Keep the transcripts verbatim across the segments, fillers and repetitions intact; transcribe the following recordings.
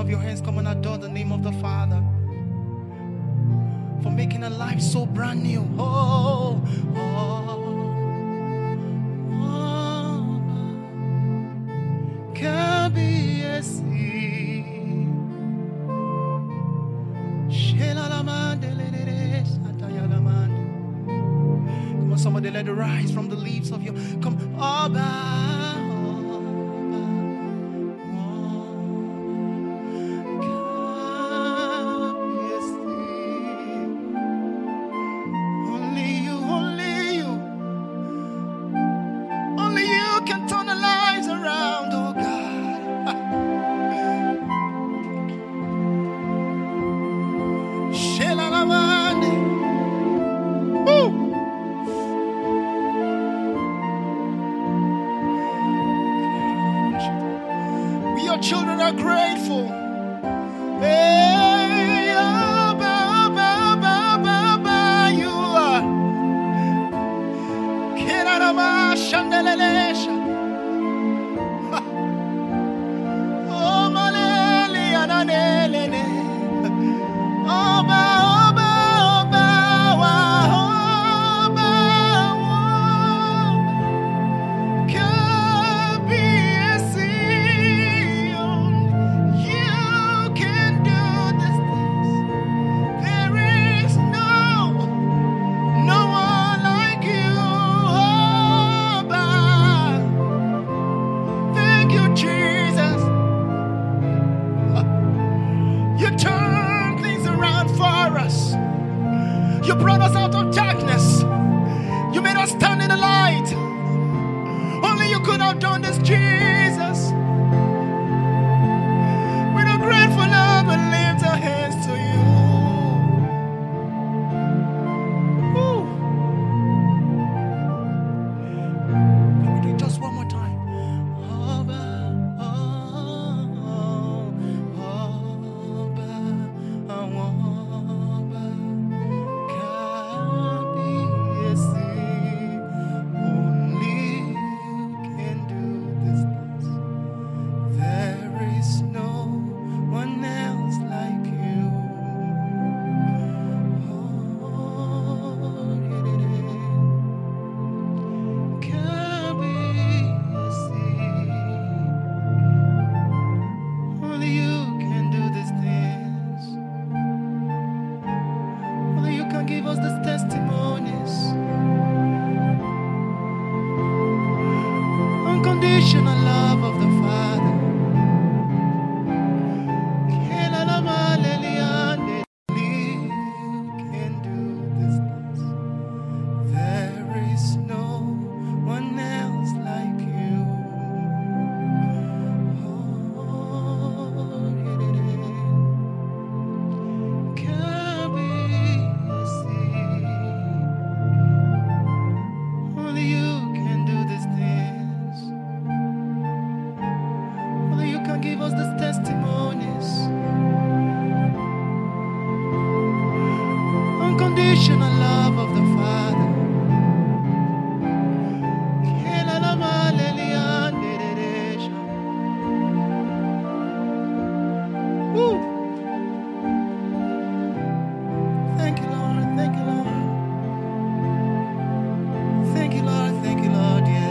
of your hands, come and adore the name of the Father for making a life so brand new. Oh, oh, oh, can be a sea. Come on, somebody, let it rise from the leaves of your. Come, Abba. Children are grateful. Hey, oh, ba, ba, ba, ba, ba, you are. Kerarama shandelelesha. Oh, malele ananelele. Oh, ba, oh, ba, oh, ba, wa, oh, ba, wa. Can be a sea. You brought us out of darkness. You made us stand in the light. Only you could have done this, Jesus. With a grateful love, we lift our hands to you. Woo. Can we do it just one more time? Unconditional love of the Father. Unconditional love of the Father. Woo. Thank you, Lord. Thank you, Lord. Thank you, Lord. Thank you, Lord. Yes.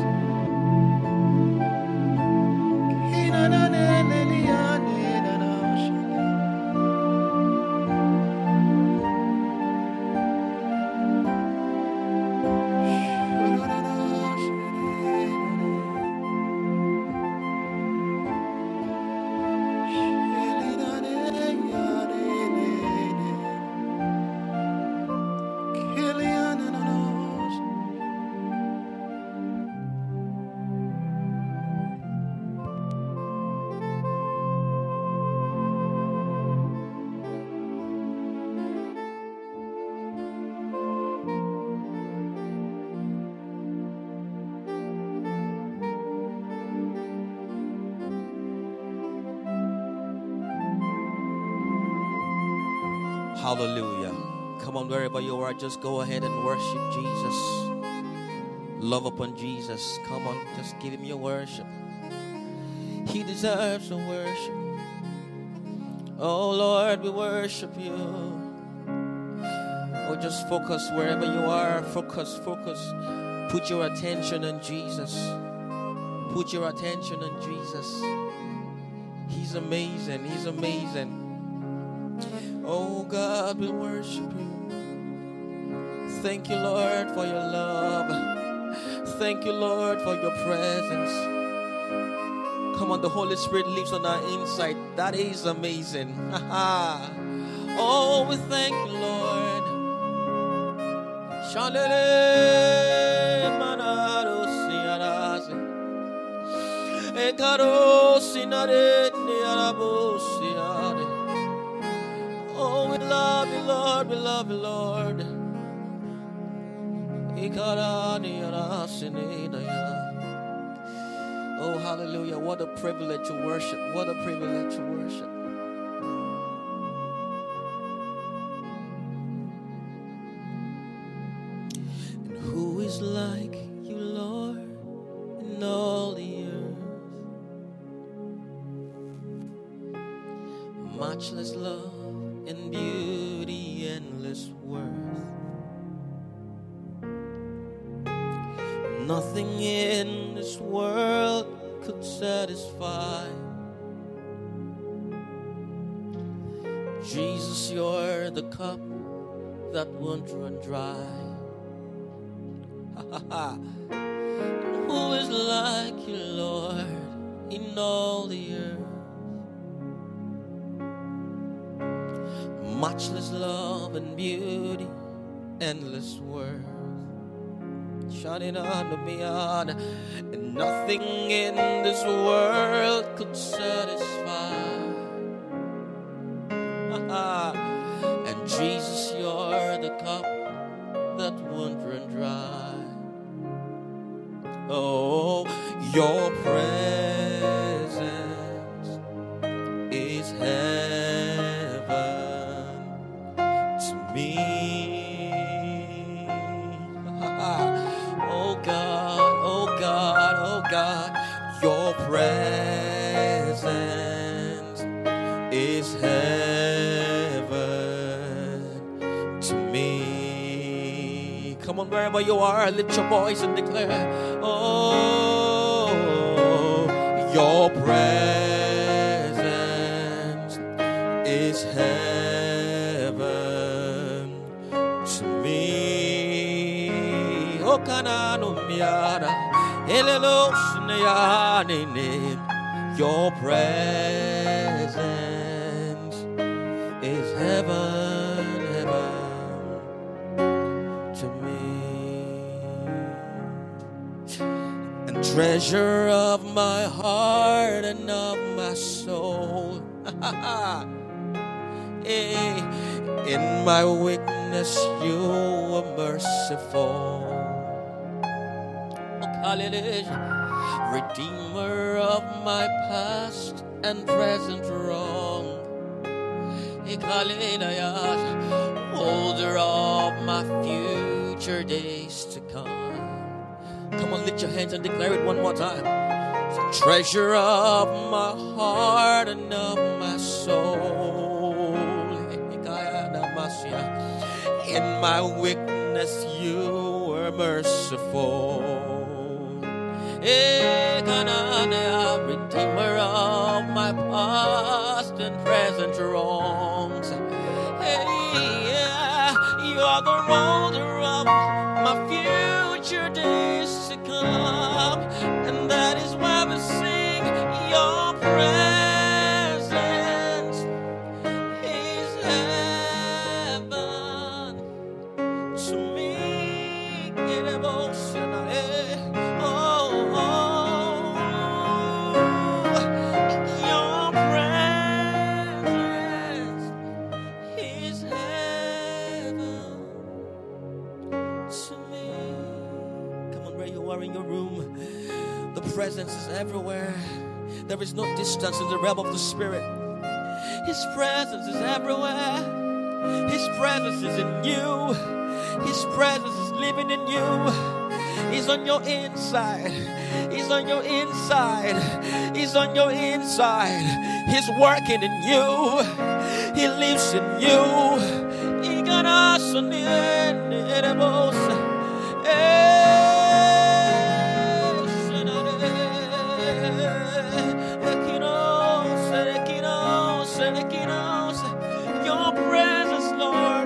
Hallelujah. Come on, wherever you are, just go ahead and worship Jesus. Love upon Jesus. Come on, just give him your worship. He deserves your worship. Oh Lord, we worship you. Oh, just focus wherever you are. Focus, focus. Put your attention on Jesus. Put your attention on Jesus. He's amazing. He's amazing. Oh God, we worship you. Thank you, Lord, for your love. Thank you, Lord, for your presence. Come on, the Holy Spirit lives on our inside. That is amazing. Oh, we thank you, Lord. Oh, we love you, Lord. We love you, Lord. Oh, hallelujah. What a privilege to worship. What a privilege to worship. And who is like you, Lord, in all the earth? Matchless love and beauty, endless worth. Nothing in this world could satisfy. Jesus, you're the cup that won't run dry. Who is like you, Lord, in all the earth? Matchless love and beauty, endless worth. Shining on me on, and nothing in this world could satisfy. And Jesus, you're the cup that won't run dry. Oh, your presence is heaven to me. Oh God, oh God, oh God, your presence is heaven to me. Come on, wherever you are, lift your voice and declare, oh, your presence is heaven to me. Oh, kanano miara, elelo sneyanine. Your presence is heaven, heaven to me. And treasure of my heart and of my soul. In my weakness you were merciful. Hallelujah. Redeemer of my past and present wrong. Holder of my future days to come. Come on, lift your hands and declare it one more time. So, treasure of my heart and of my soul. In my weakness you were merciful. Redeemer of my past and present wrongs. Hey, yeah, you are the holder of my future days to come, and that is why we sing your presence is heaven to me. In your room, the presence is everywhere. There is no distance in the realm of the Spirit. His presence is everywhere. His presence is in you. His presence is living in you. He's on your inside. He's on your inside. He's on your inside. He's working in you. He lives in you. He got us on the end. Your presence, Lord.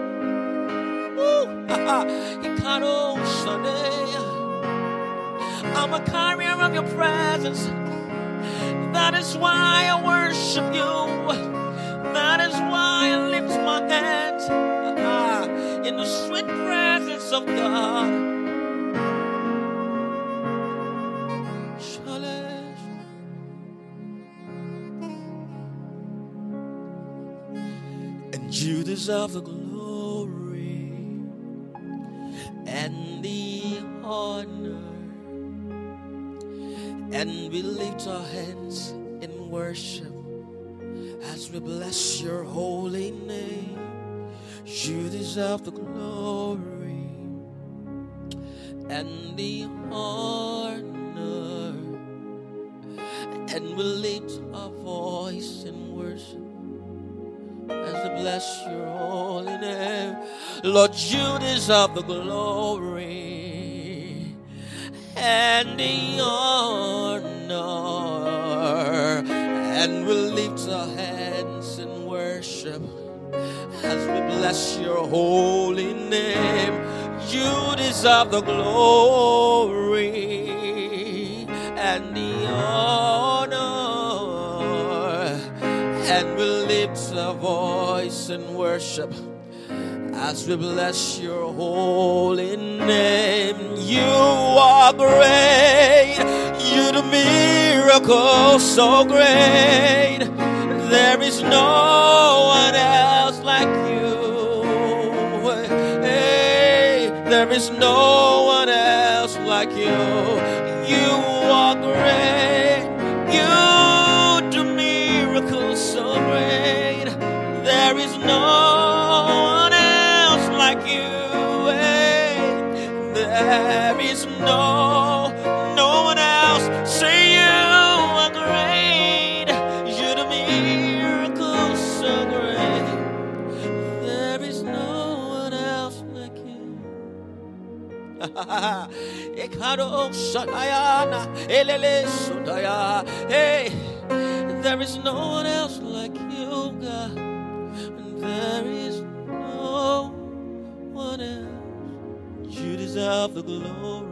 I'm a carrier of your presence. That is why I worship you. That is why I lift my hands in the sweet presence of God. And you deserve the glory and the honor. And we lift our hands in worship as we bless your holy name. You deserve the glory and the honor. And we lift our voice in worship as we bless your holy name. Lord, you deserve the glory and the honor. And we lift our hands in worship as we bless your holy name. You deserve the glory and the honor. And we lift our voice in worship as we bless your holy name. You are great. You do miracles so great. There is no one else like you. Hey, there is no one else like you. You are great. You do miracles so great. There is no one else like you. Hey, there is no, no one else. Say you are great. You do miracles so great. There is no one else like you. Hey, there is no one else like you, God. There is no one else. You deserve the glory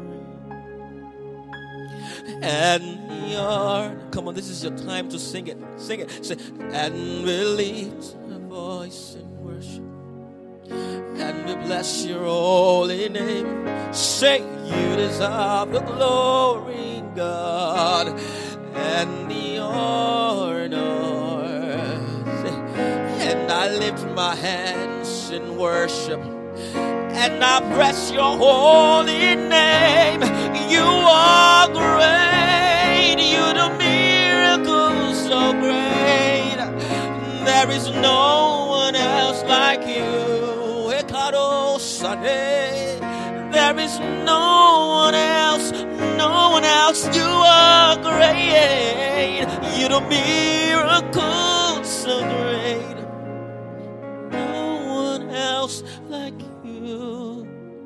and the honor. Come on, this is your time to sing it. Sing it. Say, and we lift a voice in worship, and we bless your holy name. Say, you deserve the glory, God, and the honor. Say, and I lift my hands in worship, and I bless your holy name. You are great. You do miracles so great. There is no one else like you. There is no one else. No one else. You are great. You do miracles so great. No one else like you.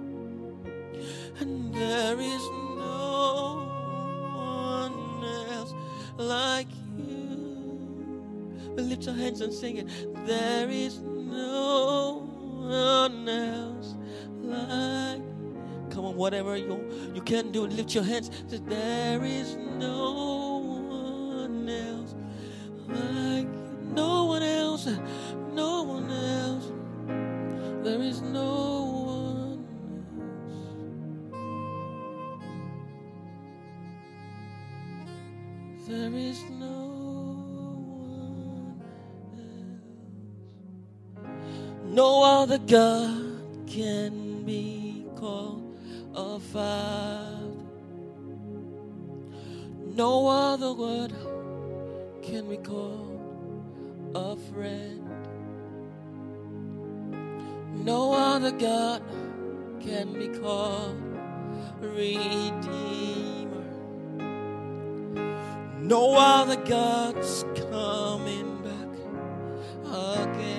And there is no one else like you. But lift your hands and sing it. There is no one else like. Come on, whatever you you can do, lift your hands. Say, there is no one else like you. No one else. No one else. There is no one else. There is no one else. No other God can be called a Father. No other word can be called a friend. No other God can be called Redeemer. No other God's coming back again.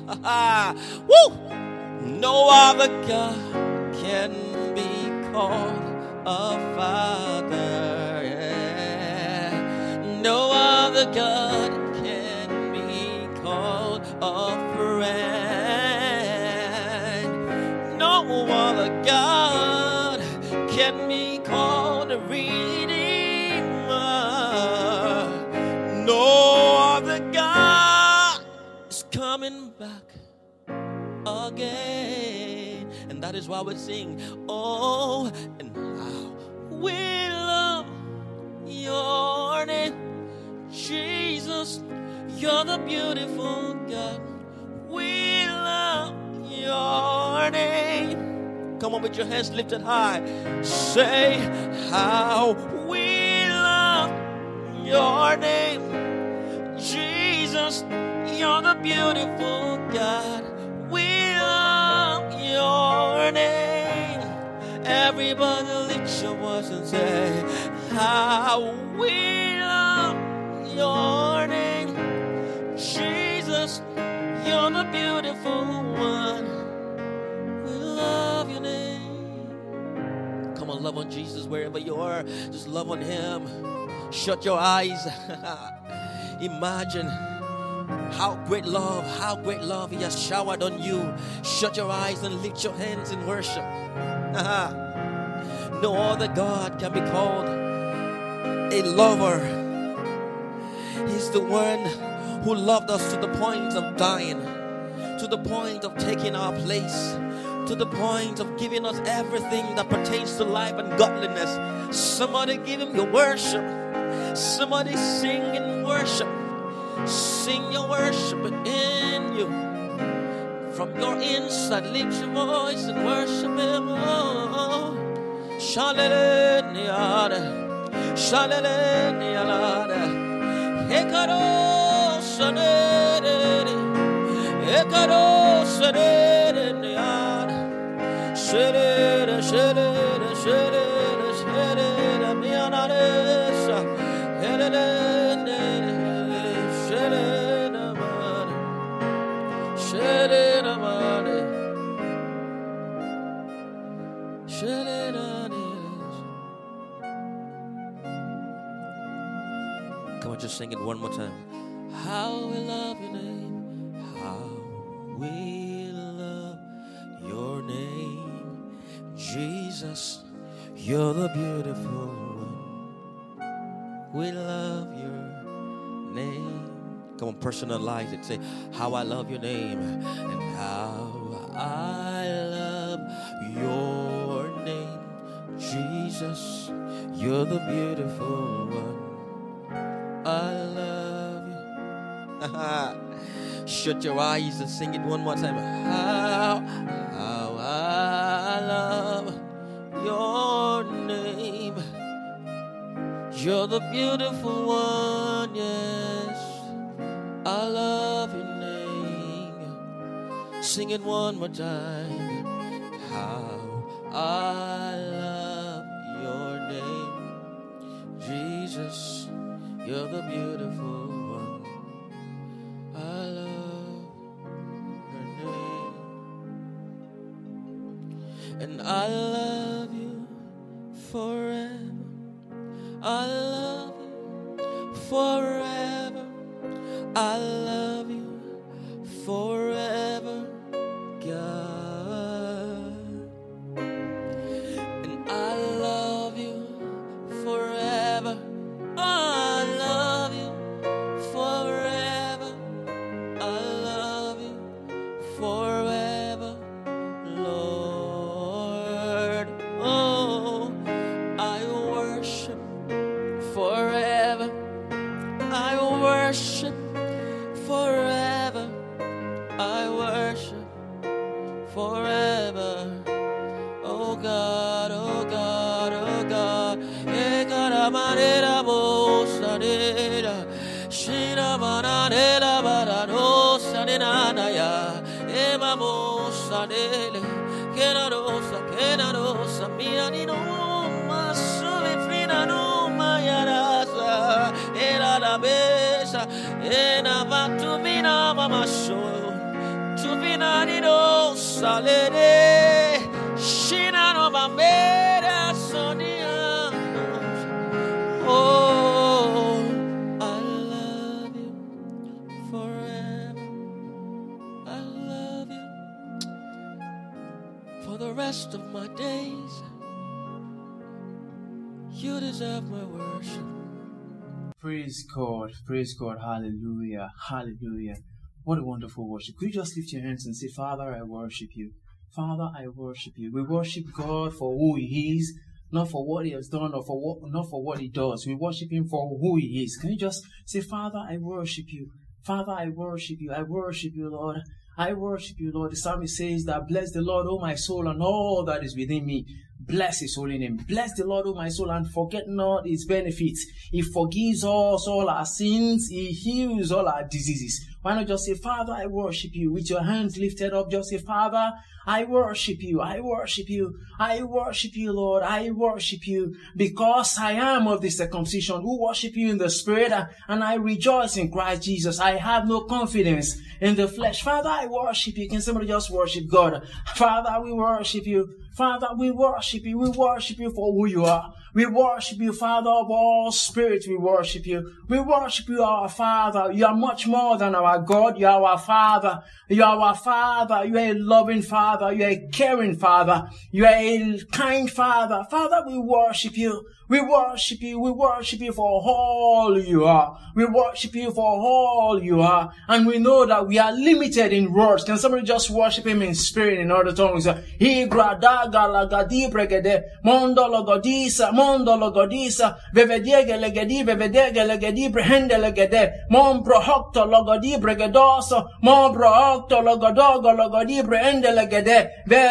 Woo! No other God can be called a father. Yeah. No other God can be called a friend. No other God can be called a redeemer. No other God is coming back again. And that is why we sing, oh, and how we love your name, Jesus. You're the beautiful God. We love your name. Come on, with your hands lifted high. Say, how we love your name, Jesus. You're the beautiful God. We love your name. Everybody lift your voice and say, how we love your name, Jesus. You're the beautiful one. We love your name. Come on, love on Jesus wherever you are. Just love on him. Shut your eyes. Imagine how great love, how great love he has showered on you. Shut your eyes and lift your hands in worship. No other God can be called a lover. He's the one who loved us to the point of dying, to the point of taking our place, to the point of giving us everything that pertains to life and godliness. Somebody give him your worship. Somebody sing in worship. Sing your worship in you. From your inside, lift your voice and worship him. Oh, Shalele-niada, Shalele-niada, Ekaro Sanere, Ekaro Sanere-niada, Shere, Shere, Shere, Shere, Mianaresa, Hele. Come on, just sing it one more time. How we love your name. How we love your name. Jesus, you're the beautiful one. We love your name. Come on, personalize it. Say, how I love your name. And how I love your name. Jesus, you're the beautiful one. I love you. Shut your eyes and sing it one more time. How, how I love your name. You're the beautiful one, yes. I love your name. Sing it one more time. How I love your name, Jesus. You're the beautiful one. I love your name, and I love you forever. I love you forever. I love you forever, God. And I love you forever. I love you forever. I love you forever, Lord. Oh, I worship forever. I worship forever. I worship forever. Oh God, oh God, oh God. Ekaramanera bosanera, shira bananera barano sanenaya, ema bosanele, kenarosa, kenarosa, mianino masuvifrina no mayarasa, era la besa, ena vatumina mamasho. salere shina no mamera sonia. Oh, I love you forever. I love you for the rest of my days. You deserve my worship. Praise God, praise God, hallelujah, hallelujah. What a wonderful worship. Could you just lift your hands and say, Father, I worship you. Father, I worship you. We worship God for who He is, not for what He has done or for what, not for what He does. We worship Him for who He is. Can you just say, Father, I worship you. Father, I worship you. I worship you, Lord. I worship you, Lord. The psalmist says that, bless the Lord, O my soul, and all that is within me. Bless His holy name. Bless the Lord, O my soul, and forget not His benefits. He forgives us all our sins. He heals all our diseases. Why not just say, Father, I worship you. With your hands lifted up, just say, Father, I worship you. I worship you. I worship you, Lord. I worship you because I am of the circumcision who worship you in the spirit, and I rejoice in Christ Jesus. I have no confidence in the flesh. Father, I worship you. Can somebody just worship God? Father, we worship you. Father, we worship you. We worship you for who you are. We worship you, Father of all spirits. We worship you. We worship you, our Father. You are much more than our God. You are our Father. You are our Father. You are a loving Father. You are a caring Father. You are a kind Father. Father, we worship you. We worship you. We worship you for all you are. We worship you for all you are. And we know that we are limited in words. Can somebody just worship Him in spirit in other tongues? Mondo logodisa, mondo logodisa, vevedege legedi, vevedege legedi, brehende legede, mon prohocto logodi bregedoso, mon prohocto logodogo logodi brehende legede,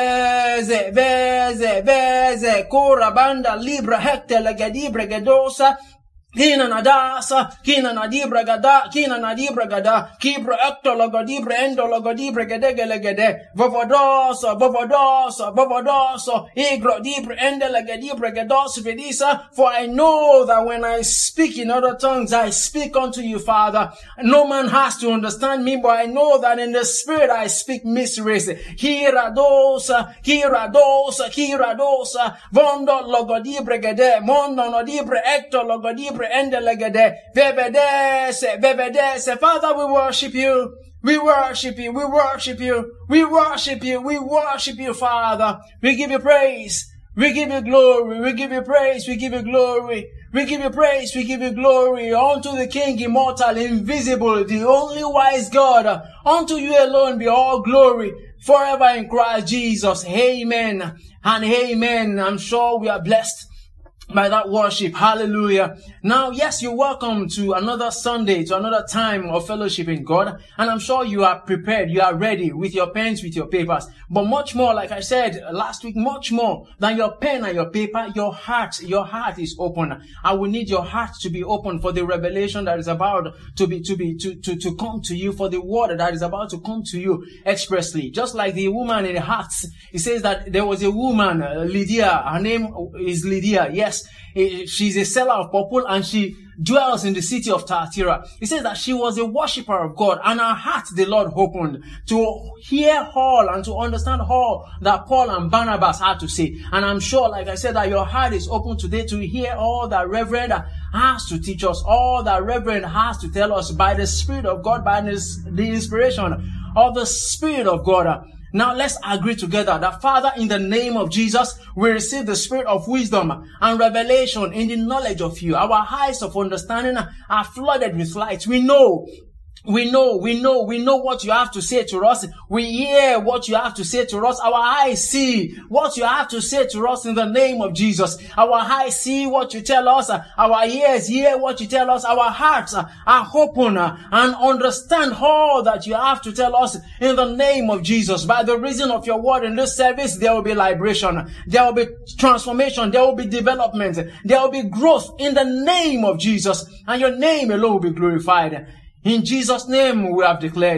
veze, veze, veze, cura banda libra hecte legedi bregedosa, Kina nadasa, kina nadibra gada, kina nadibra gada, kibra ecto logodibre endo logodibre gedege legede, vovodoso, vovodoso, vovodoso, igro dibre ende legedibre gedos vedisa, for I know that when I speak in other tongues, I speak unto you, Father. No man has to understand me, but I know that in the spirit I speak mysteries. Kira dosa, kira dosa, kira dosa, vondo logodibre gede, mondo nodibre ecto logodibre Endelegede, vevedese, vevedese. Father, we worship you. We worship you. We worship you. We worship you. We worship you, Father. We give you praise. We give you glory. We give you praise. We give you glory. We give you praise. We give you glory unto the King, immortal, invisible, the only wise God. Unto you alone be all glory forever in Christ Jesus. Amen and amen. I'm sure we are blessed by that worship. Hallelujah. Now, yes, you're welcome to another Sunday, to another time of fellowship in God. And I'm sure you are prepared. You are ready with your pens, with your papers. But much more, like I said last week, much more than your pen and your paper, your heart, your heart is open. I will need your heart to be open for the revelation that is about to be, to be, to, to, to come to you, for the word that is about to come to you expressly. Just like the woman in the heart. It says that there was a woman, uh, Lydia. Her name is Lydia. Yes. She's a seller of purple and she dwells in the city of Thyatira. It says that she was a worshiper of God and her heart the Lord opened to hear all and to understand all that Paul and Barnabas had to say. And I'm sure, like I said, that your heart is open today to hear all that Reverend has to teach us, all that Reverend has to tell us by the Spirit of God, by this, the inspiration of the Spirit of God. Now let's agree together that, Father, in the name of Jesus, we receive the spirit of wisdom and revelation in the knowledge of you. Our eyes of understanding are flooded with light. We know We know, we know, we know what you have to say to us. We hear what you have to say to us. Our eyes see what you have to say to us in the name of Jesus. Our eyes see what you tell us. Our ears hear what you tell us. Our hearts are open and understand all that you have to tell us in the name of Jesus. By the reason of your word in this service, there will be liberation. There will be transformation. There will be development. There will be growth in the name of Jesus. And your name alone will be glorified. In Jesus' name we have declared.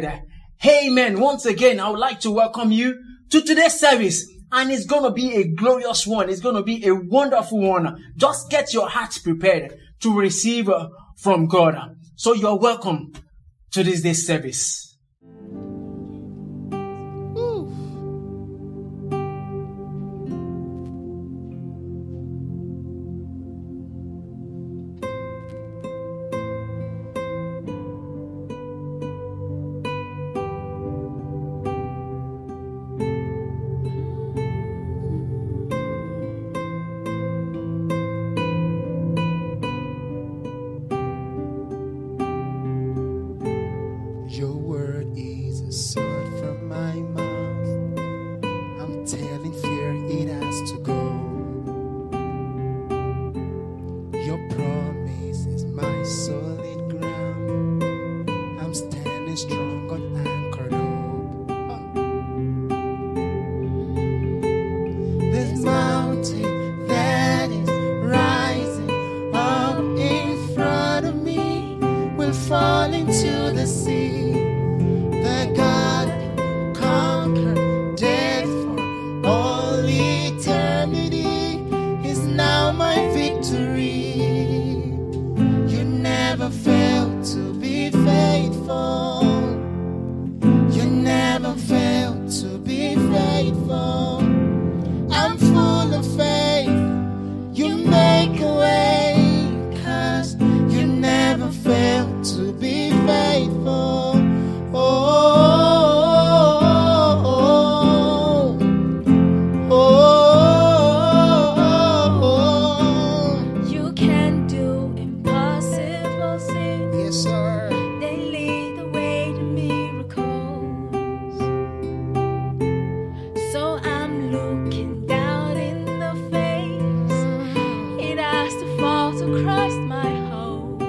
Amen. Once again, I would like to welcome you to today's service. And it's going to be a glorious one. It's going to be a wonderful one. Just get your heart prepared to receive from God. So you're welcome to this day's service. Woo. my mouth. I'm telling fear it has to go. Your promise is my solid ground. I'm standing strong on anchored hope. This mountain that is rising up in front of me will fall into the sea. The God who conquered death for all eternity is now my victory. You never failed to be faithful. You never failed to be faithful. I'm full of faith. You make a way, 'cause you never failed to be faithful. Oh, oh, oh, oh, oh. You can do impossible things. Yes, sir. They lead the way to miracles. So I'm looking down in the face. It has to fall to Christ, my hope.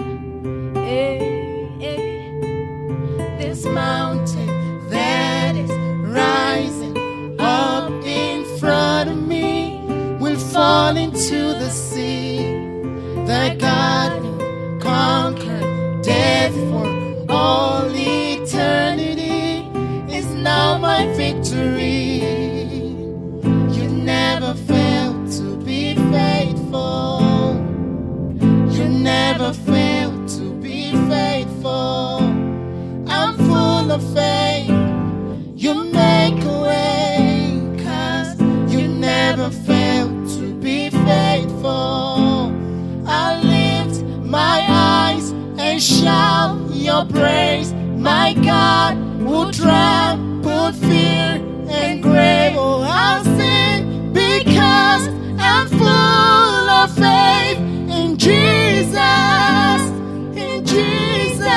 Hey, hey. This mountain That is rising up in front of me will fall into the sea. The God who conquered death for all eternity is now my victory. You never failed to be faithful. You never failed to be faithful. I'm full of faith. You make a way, 'cause you never failed to be faithful. I lift my eyes and shout your praise. My God will trample fear and grave. Oh, I'll sing because I'm full of faith in Jesus, in Jesus.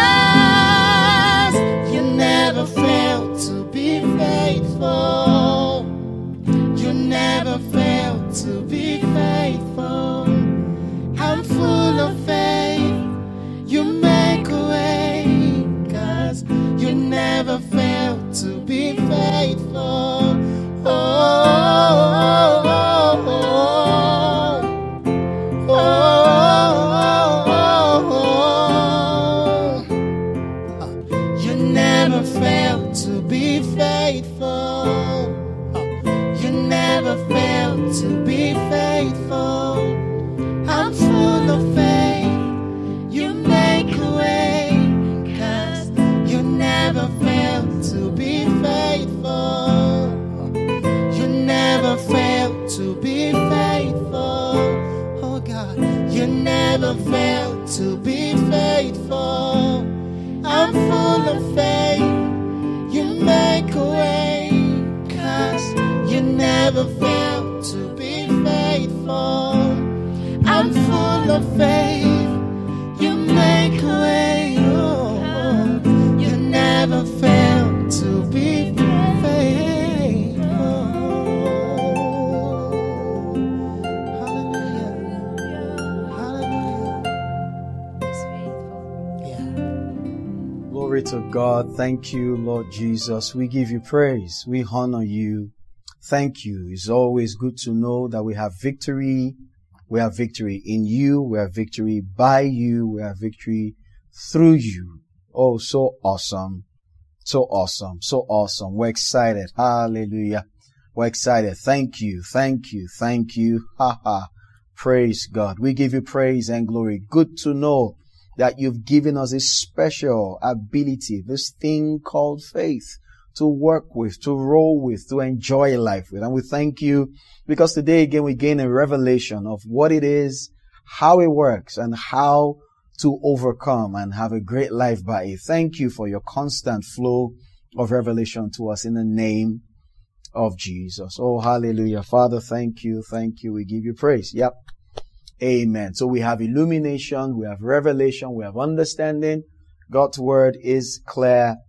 You never failed to be faithful. You never failed to be faithful. I'm full of faith. You make a way, 'cause you never failed to be faithful. Oh, oh, oh, oh. Oh, oh, oh, oh. You never failed to be faithful. You never failed to be faithful. I'm full of faith. You make a way, 'cause you never failed to be faithful. You never failed to be faithful. Oh God, you never failed to be faithful. I'm full of faith. You make a way, 'cause you never failed to be faithful. I'm full of faith. You make a way. Oh, you never failed to be faithful. Hallelujah. Hallelujah. is faithful. Yeah. Glory to God. Thank you, Lord Jesus. We give you praise. We honor you. Thank you. It's always good to know that we have victory. We have victory in you. We have victory by you. We have victory through you. Oh, so awesome. So awesome. So awesome. We're excited. Hallelujah. We're excited. Thank you. Thank you. Thank you. Ha ha. Praise God. We give you praise and glory. Good to know that you've given us a special ability, this thing called faith, to work with, to roll with, to enjoy life with. And we thank you because today again we gain a revelation of what it is, how it works, and how to overcome and have a great life by it. Thank you for your constant flow of revelation to us in the name of Jesus. Oh, hallelujah. Father, thank you. Thank you. We give you praise. Yep. Amen. So we have illumination, we have revelation, we have understanding. God's word is clear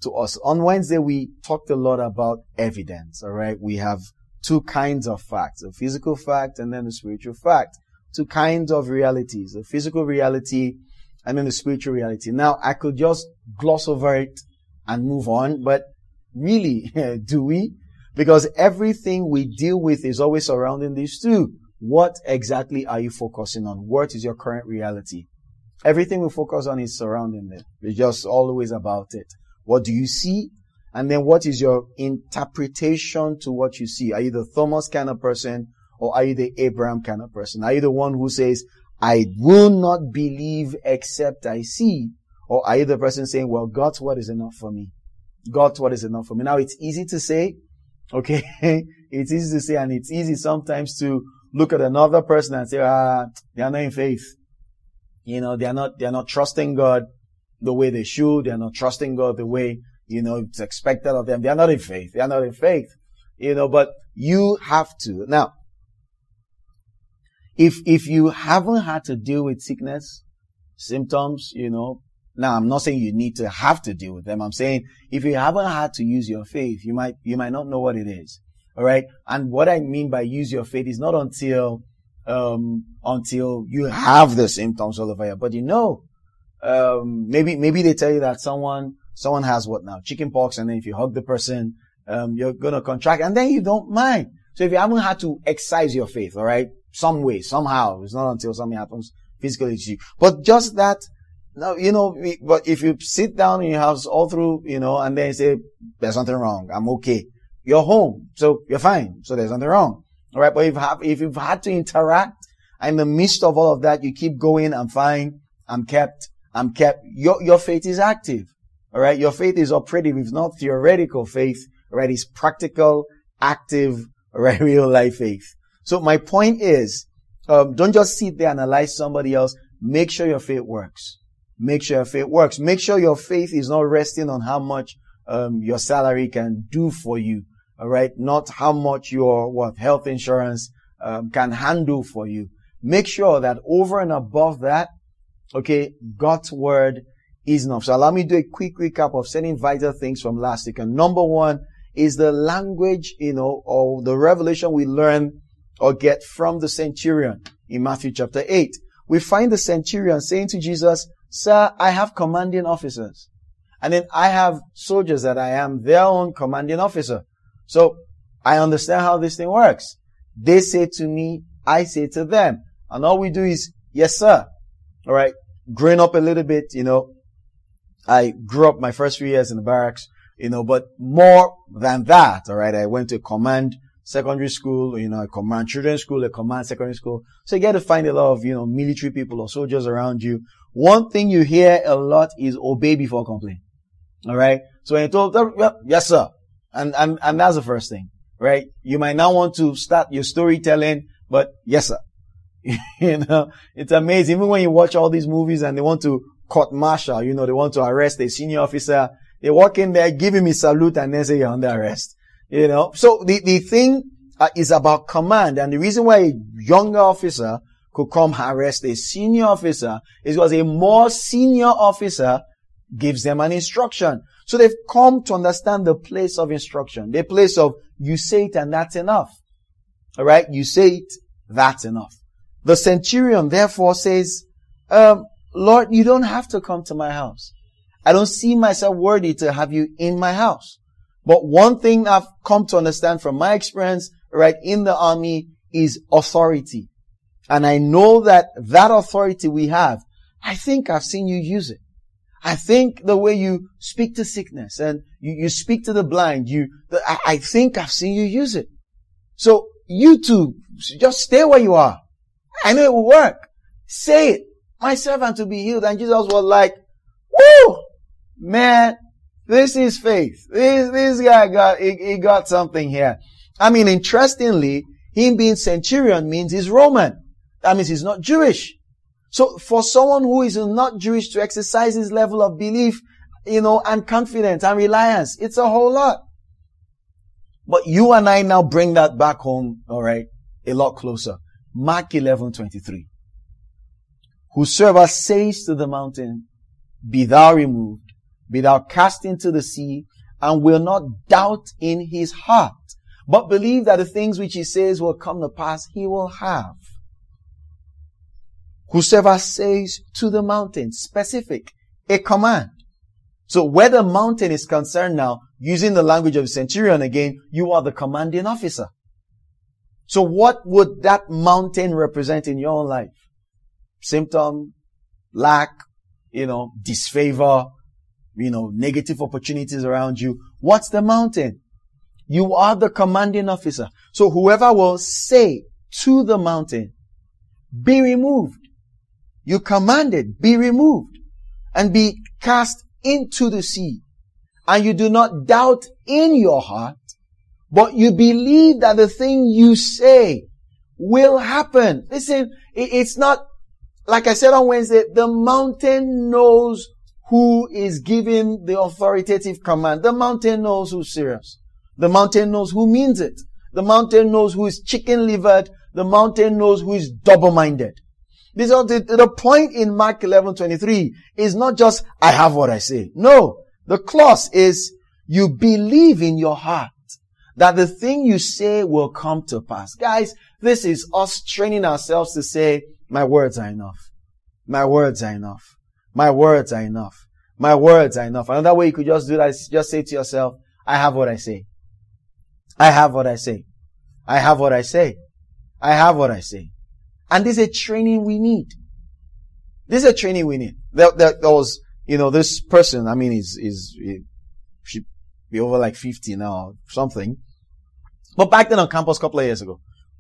to us. On Wednesday, we talked a lot about evidence, all right? We have two kinds of facts, a physical fact and then a spiritual fact. Two kinds of realities, a physical reality and then the spiritual reality. Now, I could just gloss over it and move on, but really, do we? Because everything we deal with is always surrounding these two. What exactly are you focusing on? What is your current reality? Everything we focus on is surrounding it. It's just always about it. What do you see? And then what is your interpretation to what you see? Are you the Thomas kind of person or are you the Abraham kind of person? Are you the one who says, I will not believe except I see? Or are you the person saying, well, God's word is enough for me? God's word is enough for me. Now, it's easy to say, okay? It's easy to say, and it's easy sometimes to look at another person and say, ah, they are not in faith. You know, they are not, they are not trusting God the way they should. They are not trusting God the way, you know, it's expected of them. They are not in faith. They are not in faith. You know, but you have to. Now, if, if you haven't had to deal with sickness, symptoms, you know, now I'm not saying you need to have to deal with them. I'm saying if you haven't had to use your faith, you might, you might not know what it is. All right. And what I mean by use your faith is not until, um, until you have the symptoms all over you, but you know, um, maybe, maybe they tell you that someone, someone has what now? Chicken pox. And then if you hug the person, um, you're going to contract and then you don't mind. So if you haven't had to excise your faith, all right, some way, somehow, it's not until something happens physically to you, but just that, no, you know, but if you sit down in your house all through, you know, and then you say, there's nothing wrong. I'm okay. You're home. So you're fine. So there's nothing wrong. All right. But if you have, if you've had to interact in the midst of all of that, you keep going. I'm fine. I'm kept. I'm kept. Your, your faith is active. All right. Your faith is operative. It's not theoretical faith. All right. It's practical, active, all right, real life faith. So my point is, um, don't just sit there and analyze somebody else. Make sure your faith works. Make sure your faith works. Make sure your faith is not resting on how much, um, your salary can do for you. All right. Not how much your, what, health insurance, um, can handle for you. Make sure that over and above that, okay, God's word is enough. So allow me to do a quick recap of certain vital things from last week. And number one is the language, you know, or the revelation we learn or get from the centurion in Matthew chapter eight. We find the centurion saying to Jesus, Sir, I have commanding officers. And then I have soldiers that I am their own commanding officer. So I understand how this thing works. They say to me, I say to them. And all we do is, yes, sir. All right. Growing up a little bit, you know, I grew up my first few years in the barracks, you know, but more than that. All right. I went to command secondary school, you know, a command children's school, a command secondary school. So you get to find a lot of, you know, military people or soldiers around you. One thing you hear a lot is obey before complain. All right. So when you told them, yep, yes, sir. And, and, and that's the first thing, right? You might not want to start your storytelling, but yes, sir. You know, it's amazing. Even when you watch all these movies and they want to court martial, you know, they want to arrest a senior officer, they walk in there, give him a salute and then say you're under arrest. You know, so the, the thing uh, is about command. And the reason why a younger officer could come arrest a senior officer is because a more senior officer gives them an instruction. So they've come to understand the place of instruction, the place of you say it and that's enough. All right. You say it, that's enough. The centurion therefore says, um, Lord, you don't have to come to my house. I don't see myself worthy to have you in my house. But one thing I've come to understand from my experience, right, in the army is authority. And I know that that authority we have, I think I've seen you use it. I think the way you speak to sickness and you, you speak to the blind, you, I, I think I've seen you use it. So you too, just stay where you are. I know it will work. Say it. My servant to be healed. And Jesus was like, woo, man, this is faith. This, this guy got, he, he got something here. I mean, interestingly, him being centurion means he's Roman. That means he's not Jewish. So for someone who is not Jewish to exercise his level of belief, you know, and confidence and reliance, it's a whole lot. But you and I now bring that back home, all right, a lot closer. Mark eleven twenty-three. Whosoever says to the mountain, be thou removed, be thou cast into the sea, and will not doubt in his heart, but believe that the things which he says will come to pass, he will have. Whosoever says to the mountain, specific, a command. So where the mountain is concerned now, using the language of the centurion again, you are the commanding officer. So what would that mountain represent in your own life? Symptom, lack, you know, disfavor, you know, negative opportunities around you. What's the mountain? You are the commanding officer. So whoever will say to the mountain, be removed. You commanded, be removed and be cast into the sea. And you do not doubt in your heart, but you believe that the thing you say will happen. Listen, it's not, like I said on Wednesday, the mountain knows who is giving the authoritative command. The mountain knows who's serious. The mountain knows who means it. The mountain knows who is chicken-livered. The mountain knows who is double-minded. This is the, the point in Mark eleven twenty-three is not just, I have what I say. No. The clause is, you believe in your heart that the thing you say will come to pass. Guys, this is us training ourselves to say, my words are enough. My words are enough. My words are enough. My words are enough. Another way you could just do that is just say to yourself, I have what I say. I have what I say. I have what I say. I have what I say. And this is a training we need. This is a training we need. There, there, there was, you know, this person, I mean, he's, he's, he should be over like fifty now or something. But back then on campus a couple of years ago.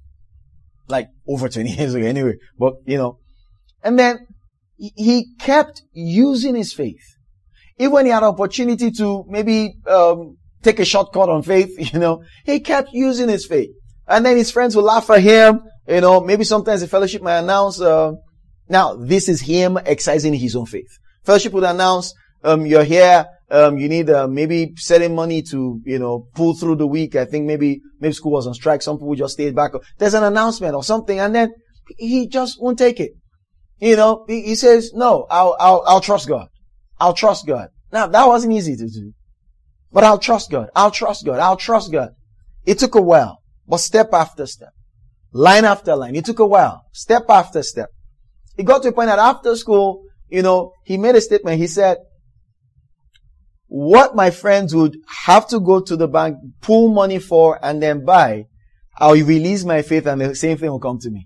Like over twenty years ago anyway. But, you know, and then he kept using his faith. Even when he had an opportunity to maybe, um, take a shortcut on faith, you know, he kept using his faith. And then his friends would laugh at him. You know, maybe sometimes the fellowship might announce, uh, now this is him exercising his own faith. Fellowship would announce, um, you're here, um, you need, uh, maybe setting money to, you know, pull through the week. I think maybe, maybe school was on strike. Some people just stayed back. There's an announcement or something. And then he just won't take it. You know, he, he says, no, I'll, I'll, I'll trust God. I'll trust God. Now that wasn't easy to do, but I'll trust God. I'll trust God. I'll trust God. It took a while, but step after step. Line after line. It took a while. Step after step. It got to a point that after school, you know, he made a statement. He said, what my friends would have to go to the bank, pull money for, and then buy, I'll release my faith and the same thing will come to me.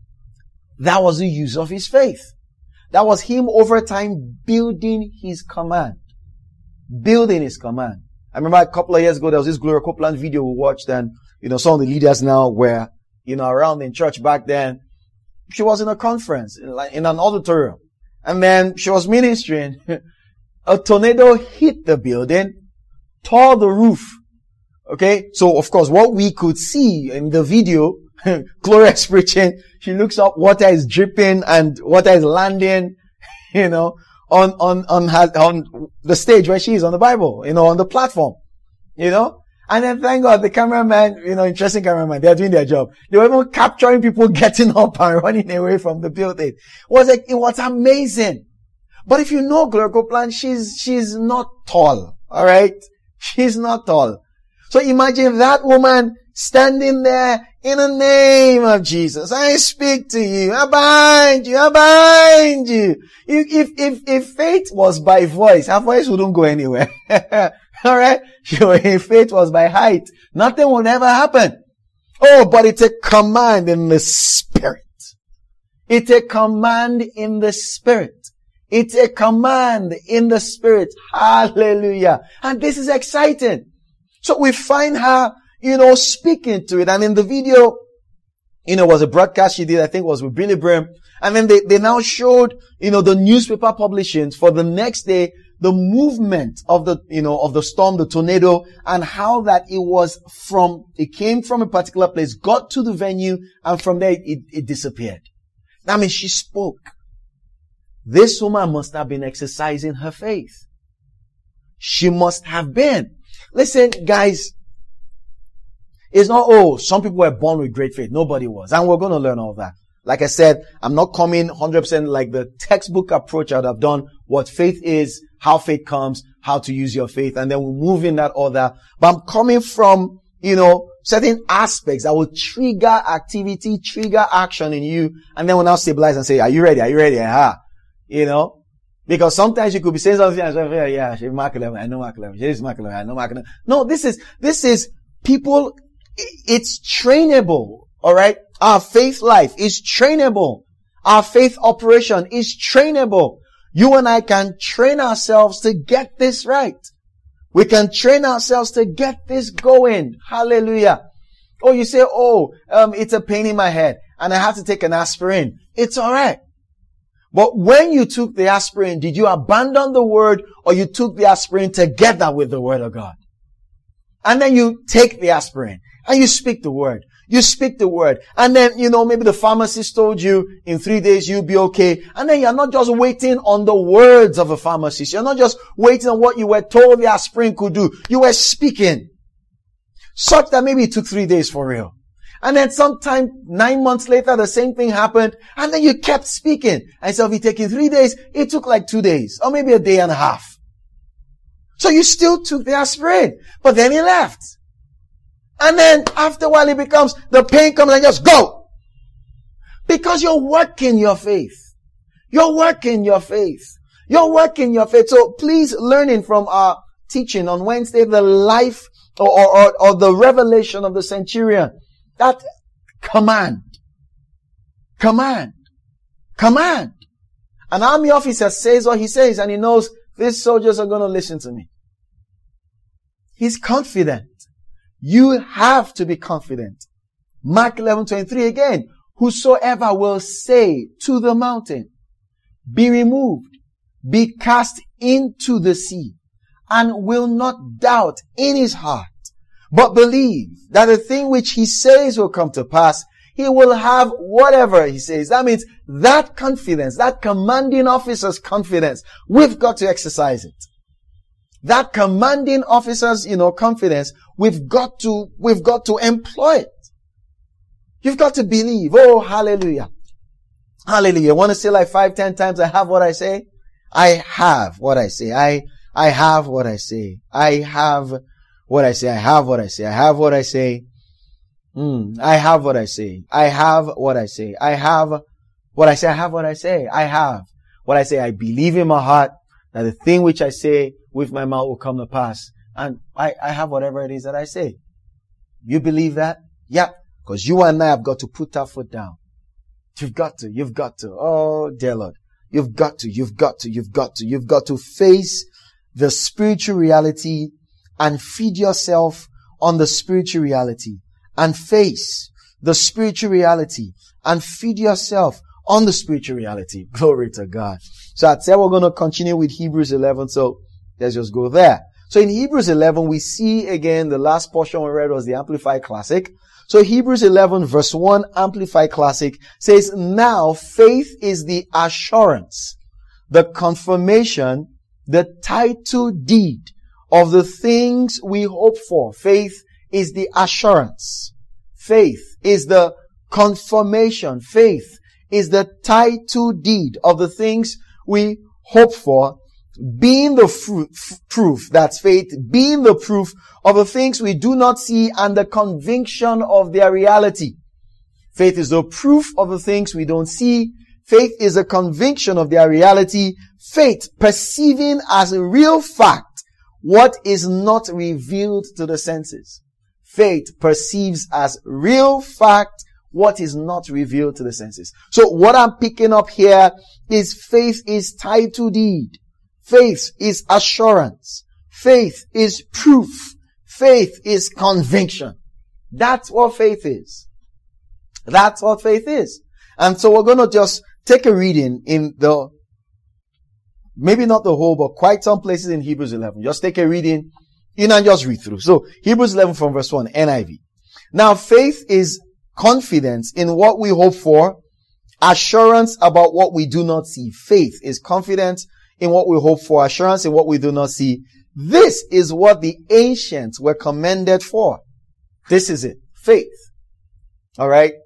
That was the use of his faith. That was him over time building his command. Building his command. I remember a couple of years ago, there was this Gloria Copeland video we watched, and, you know, some of the leaders now were, you know, around in church back then. She was in a conference, in, like, in an auditorium. And then she was ministering. A tornado hit the building, tore the roof. Okay? So, of course, what we could see in the video, Gloria's preaching, she looks up, water is dripping and water is landing, you know, on, on, on her, on the stage where she is on the Bible, you know, on the platform, you know. And then thank God the cameraman, you know, interesting cameraman, they're doing their job. They were even capturing people getting up and running away from the building. It was like, it was amazing. But if you know Gloria Copeland, she's, she's not tall. Alright? She's not tall. So imagine that woman standing there in the name of Jesus. I speak to you. I bind you. I bind you. If, if, if, if faith was by voice, her voice wouldn't go anywhere. Alright? If faith was by height, nothing will ever happen. Oh, but it's a command in the Spirit. It's a command in the Spirit. It's a command in the Spirit. Hallelujah. And this is exciting. So we find her, you know, speaking to it. And in the video, you know, was a broadcast she did, I think it was with Billy Brim. And then they, they now showed, you know, the newspaper publishings for the next day, the movement of the, you know, of the storm, the tornado, and how that it was from, it came from a particular place, got to the venue, and from there it, it disappeared. That means she spoke. This woman must have been exercising her faith. She must have been. Listen, guys, it's not, oh, some people were born with great faith. Nobody was. And we're going to learn all that. Like I said, I'm not coming one hundred percent like the textbook approach I'd have done, what faith is, how faith comes, how to use your faith, and then we'll move in that order. But I'm coming from, you know, certain aspects that will trigger activity, trigger action in you, and then we'll now stabilize and say, are you ready? Are you ready? Aha. You know? Because sometimes you could be saying something and say, yeah, yeah, Mark eleven, I know Mark eleven. This is Mark eleven, I know Mark eleven. No, this is, this is people, it's trainable. Alright? Our faith life is trainable. Our faith operation is trainable. You and I can train ourselves to get this right. We can train ourselves to get this going. Hallelujah. Oh, you say, oh, um, it's a pain in my head and I have to take an aspirin. It's alright. But when you took the aspirin, did you abandon the word or you took the aspirin together with the word of God? And then you take the aspirin and you speak the word. You speak the word. And then, you know, maybe the pharmacist told you in three days you'll be okay. And then you're not just waiting on the words of a pharmacist. You're not just waiting on what you were told the aspirin could do. You were speaking. Such that maybe it took three days for real. And then sometime nine months later, the same thing happened. And then you kept speaking. And so if it taking three days, it took like two days or maybe a day and a half. So you still took the aspirin, but then he left. And then after a while it becomes, the pain comes and just go. Because you're working your faith. You're working your faith. You're working your faith. So please, learning from our teaching on Wednesday, the life or, or, or the revelation of the centurion. That command. Command. Command. An army officer says what he says and he knows these soldiers are going to listen to me. He's confident. You have to be confident. Mark eleven twenty-three again. Whosoever will say to the mountain, be removed, be cast into the sea, and will not doubt in his heart, but believe that the thing which he says will come to pass, he will have whatever he says. That means that confidence, that commanding officer's confidence, we've got to exercise it. That commanding officer's, you know, confidence, we've got to, we've got to employ it. You've got to believe. Oh, hallelujah. Hallelujah. I want to say like five, ten times, I have what I say. I have what I say. I, I have what I say. I have what I say. I have what I say. I have what I say. Mm, I have what I say. I have what I say. I have what I say. I have what I say. I have what I say. I believe in my heart that the thing which I say with my mouth will come to pass. And I, I have whatever it is that I say. You believe that? Yeah. Because you and I have got to put our foot down. You've got to, you've got to. Oh, dear Lord. You've got to, you've got to, you've got to, you've got to face the spiritual reality and feed yourself on the spiritual reality. And face the spiritual reality and feed yourself on the spiritual reality. Glory to God. So I'd say we're going to continue with Hebrews eleven. So let's just go there. So in Hebrews eleven, we see again the last portion we read was the Amplified Classic. So Hebrews eleven verse one, Amplified Classic says, now faith is the assurance, the confirmation, the title deed of the things we hope for. Faith is the assurance. Faith is the confirmation. Faith is the title deed of the things we hope for, being the fruit, f- proof, that's faith, being the proof of the things we do not see and the conviction of their reality. Faith is the proof of the things we don't see. Faith is a conviction of their reality. Faith perceiving as a real fact what is not revealed to the senses. Faith perceives as real fact what is not revealed to the senses. So what I'm picking up here is faith is tied to deed. Faith is assurance. Faith is proof. Faith is conviction. That's what faith is. That's what faith is. And so we're going to just take a reading in the, maybe not the whole, but quite some places in Hebrews eleven. Just take a reading in and just read through. So Hebrews eleven from verse one, N I V. Now faith is confidence in what we hope for, assurance about what we do not see. Faith is confidence in what we hope for, assurance in what we do not see. This is what the ancients were commended for. This is it. Faith. Alright?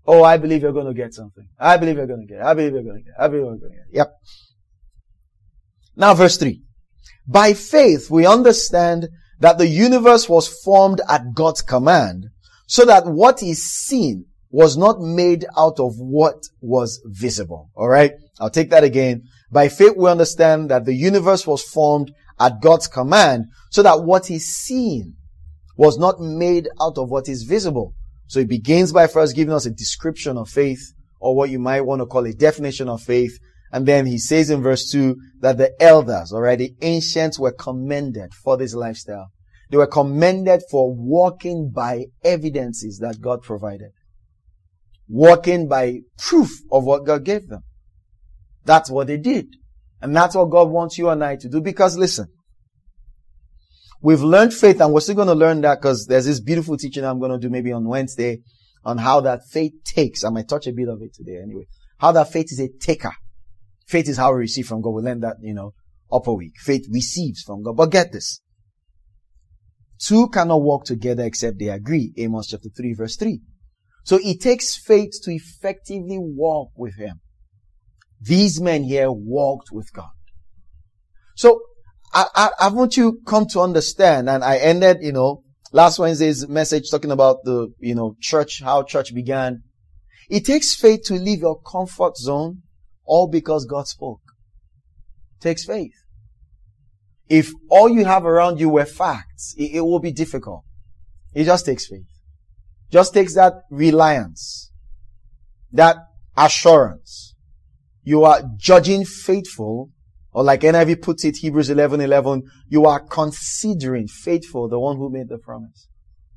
Oh, I believe you're going to get something. I believe you're going to get. I believe you're going to get. I believe you're going to get. Yep. Now verse three. By faith, we understand that the universe was formed at God's command, so that what is seen was not made out of what was visible. Alright? I'll take that again. By faith, we understand that the universe was formed at God's command, so that what is seen was not made out of what is visible. So it begins by first giving us a description of faith, or what you might want to call a definition of faith. And then he says in verse two that the elders, alright, the ancients were commended for this lifestyle. They were commended for walking by evidences that God provided. Walking by proof of what God gave them. That's what they did. And that's what God wants you and I to do. Because listen, we've learned faith, and we're still going to learn that because there's this beautiful teaching I'm going to do maybe on Wednesday on how that faith takes. I might touch a bit of it today anyway. How that faith is a taker. Faith is how we receive from God. We'll learn that, you know, upper week. Faith receives from God. But get this. Two cannot walk together except they agree. Amos chapter three verse three. So it takes faith to effectively walk with Him. These men here walked with God. So I, I, I want you come to understand, and I ended, you know, last Wednesday's message talking about the, you know, church, how church began. It takes faith to leave your comfort zone, all because God spoke. It takes faith. If all you have around you were facts, it, it will be difficult. It just takes faith. Just takes that reliance, that assurance. You are judging faithful, or like N I V puts it, Hebrews eleven eleven, you are considering faithful the one who made the promise.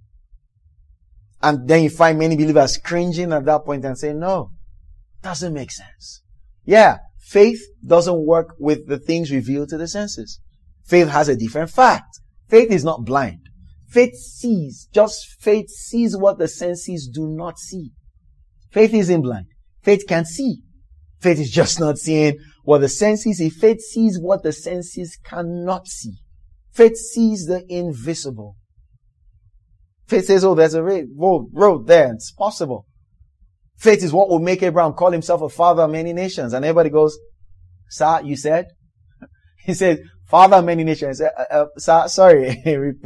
And then you find many believers cringing at that point and saying, no, doesn't make sense. Yeah, faith doesn't work with the things revealed to the senses. Faith has a different fact. Faith is not blind. Faith sees, just faith sees what the senses do not see. Faith isn't blind. Faith can see. Faith is just not seeing what the senses see. Faith sees what the senses cannot see. Faith sees the invisible. Faith says, oh, there's a road, road there. It's possible. Faith is what will make Abraham call himself a father of many nations. And everybody goes, sir, you said? He said, father of many nations. Uh, uh, sir, sorry.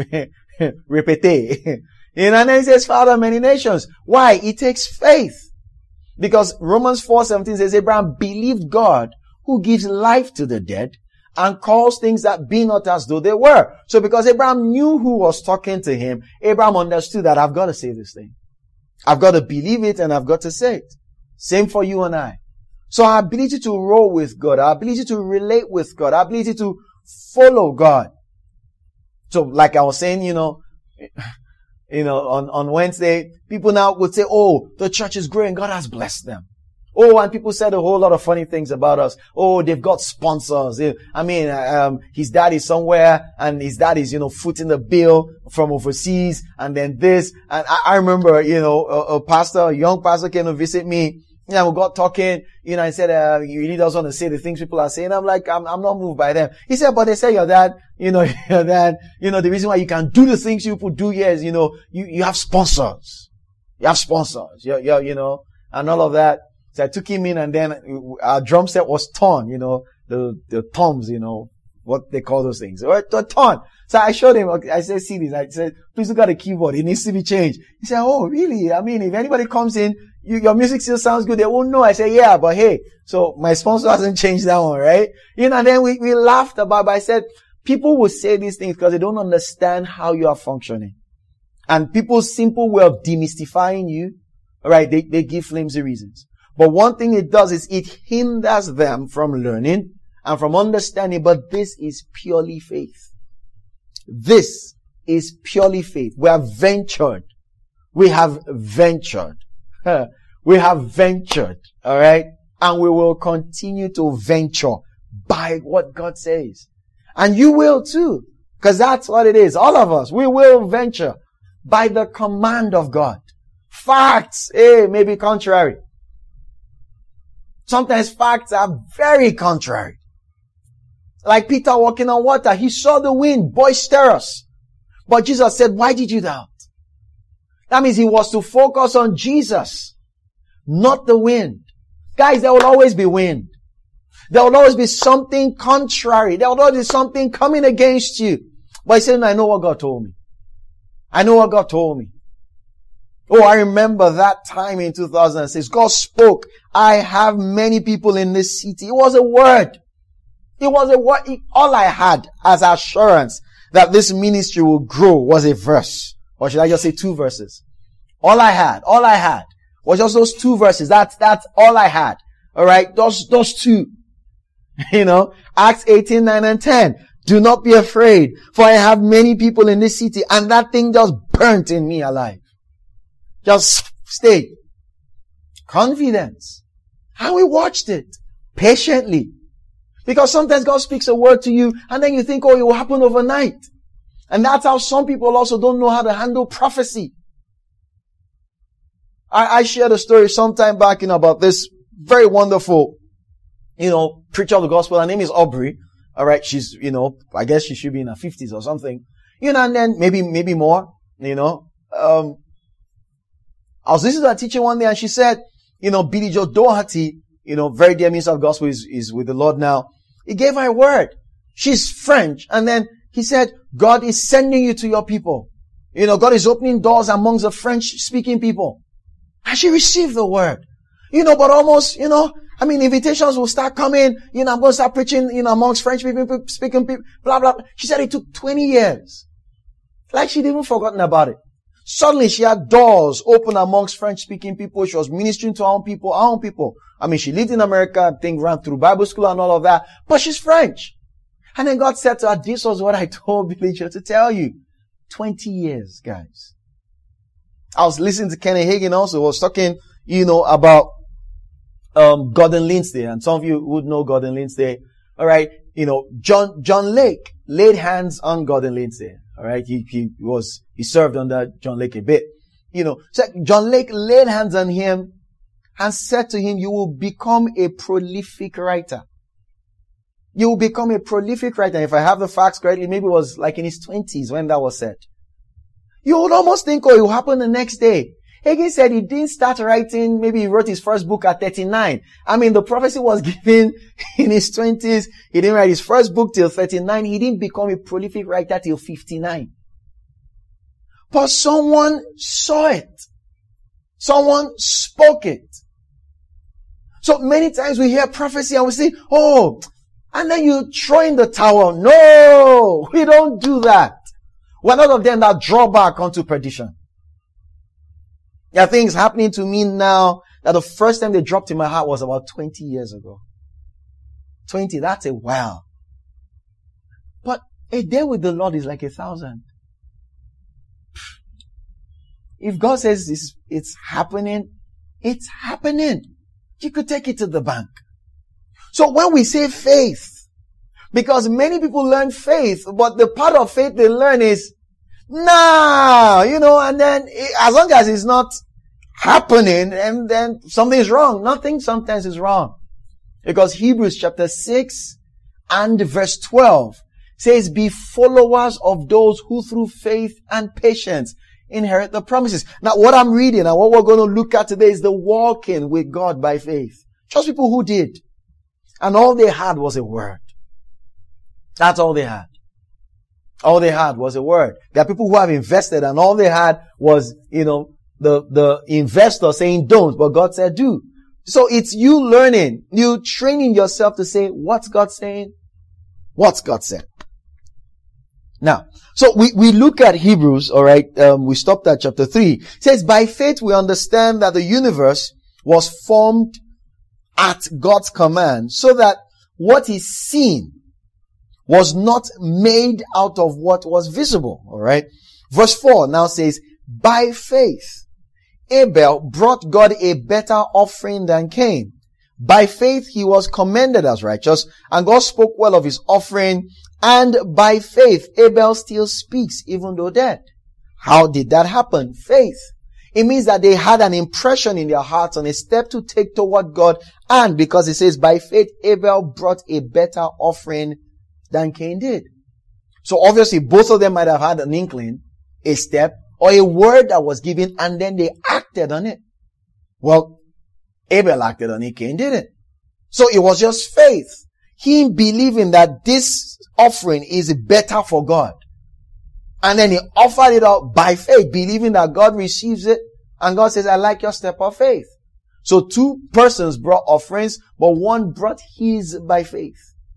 Repete. You know, and then he says, father of many nations. Why? It takes faith. Because Romans four seventeen says, Abraham believed God who gives life to the dead and calls things that be not as though they were. So because Abraham knew who was talking to him, Abraham understood that I've got to say this thing. I've got to believe it and I've got to say it. Same for you and I. So our ability to roll with God, our ability to relate with God, our ability to follow God. So like I was saying, you know, you know, on, on Wednesday, people now would say, oh, the church is growing. God has blessed them. Oh, and people said a whole lot of funny things about us. Oh, they've got sponsors. I mean, um, his dad is somewhere and his dad is, you know, footing the bill from overseas and then this. And I, I remember, you know, a, a pastor, a young pastor came to visit me. You know, we got talking, you know, I said, uh, he really doesn't want to say the things people are saying. I'm like, I'm, I'm not moved by them. He said, but they say your dad, you know, your dad, you know, the reason why you can do the things you people do here is, you know, you, you have sponsors. You have sponsors. You, you, you know, and all of that. So I took him in and then our drum set was torn, you know, the, the toms, you know, what they call those things. Or torn. So I showed him, I said, see this. I said, please look at the keyboard. It needs to be changed. He said, oh, really? I mean, if anybody comes in, you, your music still sounds good. They won't know. I said, yeah, but hey, so my sponsor hasn't changed that one, right? You know, and then we, we laughed about it. But I said, people will say these things because they don't understand how you are functioning. And people's simple way of demystifying you, right? They, they give flimsy reasons. But one thing it does is it hinders them from learning and from understanding, but this is purely faith. This is purely faith. We have ventured. We have ventured. We have ventured. Alright? And we will continue to venture by what God says. And you will too. Because that's what it is. All of us. We will venture by the command of God. Facts, eh, may be contrary. Sometimes facts are very contrary. Like Peter walking on water. He saw the wind boisterous. But Jesus said, why did you doubt? That means he was to focus on Jesus. not the wind. Guys, there will always be wind. There will always be something contrary. There will always be something coming against you. But he said, I know what God told me. I know what God told me. Oh, I remember that time in two thousand six. God spoke. I have many people in this city. It was a word. It was a word. All I had as assurance that this ministry will grow was a verse. Or should I just say two verses? All I had, all I had was just those two verses. That's, that's all I had. Alright? Those, those two. You know, Acts eighteen, nine and ten. Do not be afraid, for I have many people in this city. And that thing just burnt in me alive. Just stay. Confidence. And we watched it patiently. Because sometimes God speaks a word to you and then you think, oh, it will happen overnight. And that's how some people also don't know how to handle prophecy. I, I shared a story sometime back, you know, about this very wonderful, you know, preacher of the gospel. Her name is Aubrey. All right. She's, you know, I guess she should be in her fifties or something, you know, and then maybe, maybe more, you know, um, I was listening to her teaching one day and she said, you know, Billy Joe Doherty, you know, very dear minister of the gospel, is, is with the Lord now. He gave her a word. She's French. And then he said, God is sending you to your people. You know, God is opening doors amongst the French speaking people. And she received the word. You know, but almost, you know, I mean, invitations will start coming. You know, I'm going to start preaching, you know, amongst French people, speaking people, blah, blah, blah. She said it took twenty years. Like she'd even forgotten about it. Suddenly she had doors open amongst French-speaking people. She was ministering to her own people, our own people. I mean, she lived in America, I think ran through Bible school and all of that, but she's French. And then God said to her, this was what I told Billy Joe to tell you. twenty years, guys. I was listening to Kenny Hagin also, was talking, you know, about, um, Gordon Lindsay. And some of you would know Gordon Lindsay. Alright. You know, John, John Lake laid hands on Gordon Lindsay. Alright. He, he was, he served under John Lake a bit. You know, so John Lake laid hands on him and said to him, you will become a prolific writer. You will become a prolific writer. If I have the facts correctly, maybe it was like in his twenties when that was said. You would almost think, oh, it will happen the next day. Hagin said he didn't start writing, maybe he wrote his first book at thirty-nine. I mean, the prophecy was given in his twenties. He didn't write his first book till thirty-nine. He didn't become a prolific writer till fifty-nine. But someone saw it. Someone spoke it. So many times we hear prophecy and we say, oh, and then you throw in the towel. No, we don't do that. We're not of them that draw back onto perdition. There are things happening to me now that the first time they dropped in my heart was about twenty years ago. twenty, that's a while. But a day with the Lord is like a thousand. If God says it's, it's happening, it's happening. You could take it to the bank. So when we say faith, because many people learn faith, but the part of faith they learn is, nah, you know, and then as long as it's not happening, and then something is wrong. Nothing sometimes is wrong. Because Hebrews chapter six and verse twelve says, be followers of those who through faith and patience inherit the promises. Now what I'm reading and what we're going to look at today is the walking with God by faith. Just people who did. And all they had was a word. That's all they had. All they had was a word. There are people who have invested and all they had was, you know, the, the investor saying don't, but God said do. So it's you learning, you training yourself to say, what's God saying? What's God said? Now, so we, we look at Hebrews, alright, um, we stopped at chapter three. It says, by faith we understand that the universe was formed at God's command, so that what is seen was not made out of what was visible. Alright. Verse four now says, by faith, Abel brought God a better offering than Cain. By faith he was commended as righteous, and God spoke well of his offering, and by faith Abel still speaks even though dead. How did that happen? Faith. It means that they had an impression in their hearts on a step to take toward God, and because it says by faith Abel brought a better offering than Cain did. So obviously both of them might have had an inkling, a step, or a word that was given, and then they acted on it. Well, Abel acted on it, Cain didn't. So it was just faith. Him believing that this offering is better for God. And then he offered it up by faith, believing that God receives it. And God says, I like your step of faith. So two persons brought offerings, but one brought his by faith.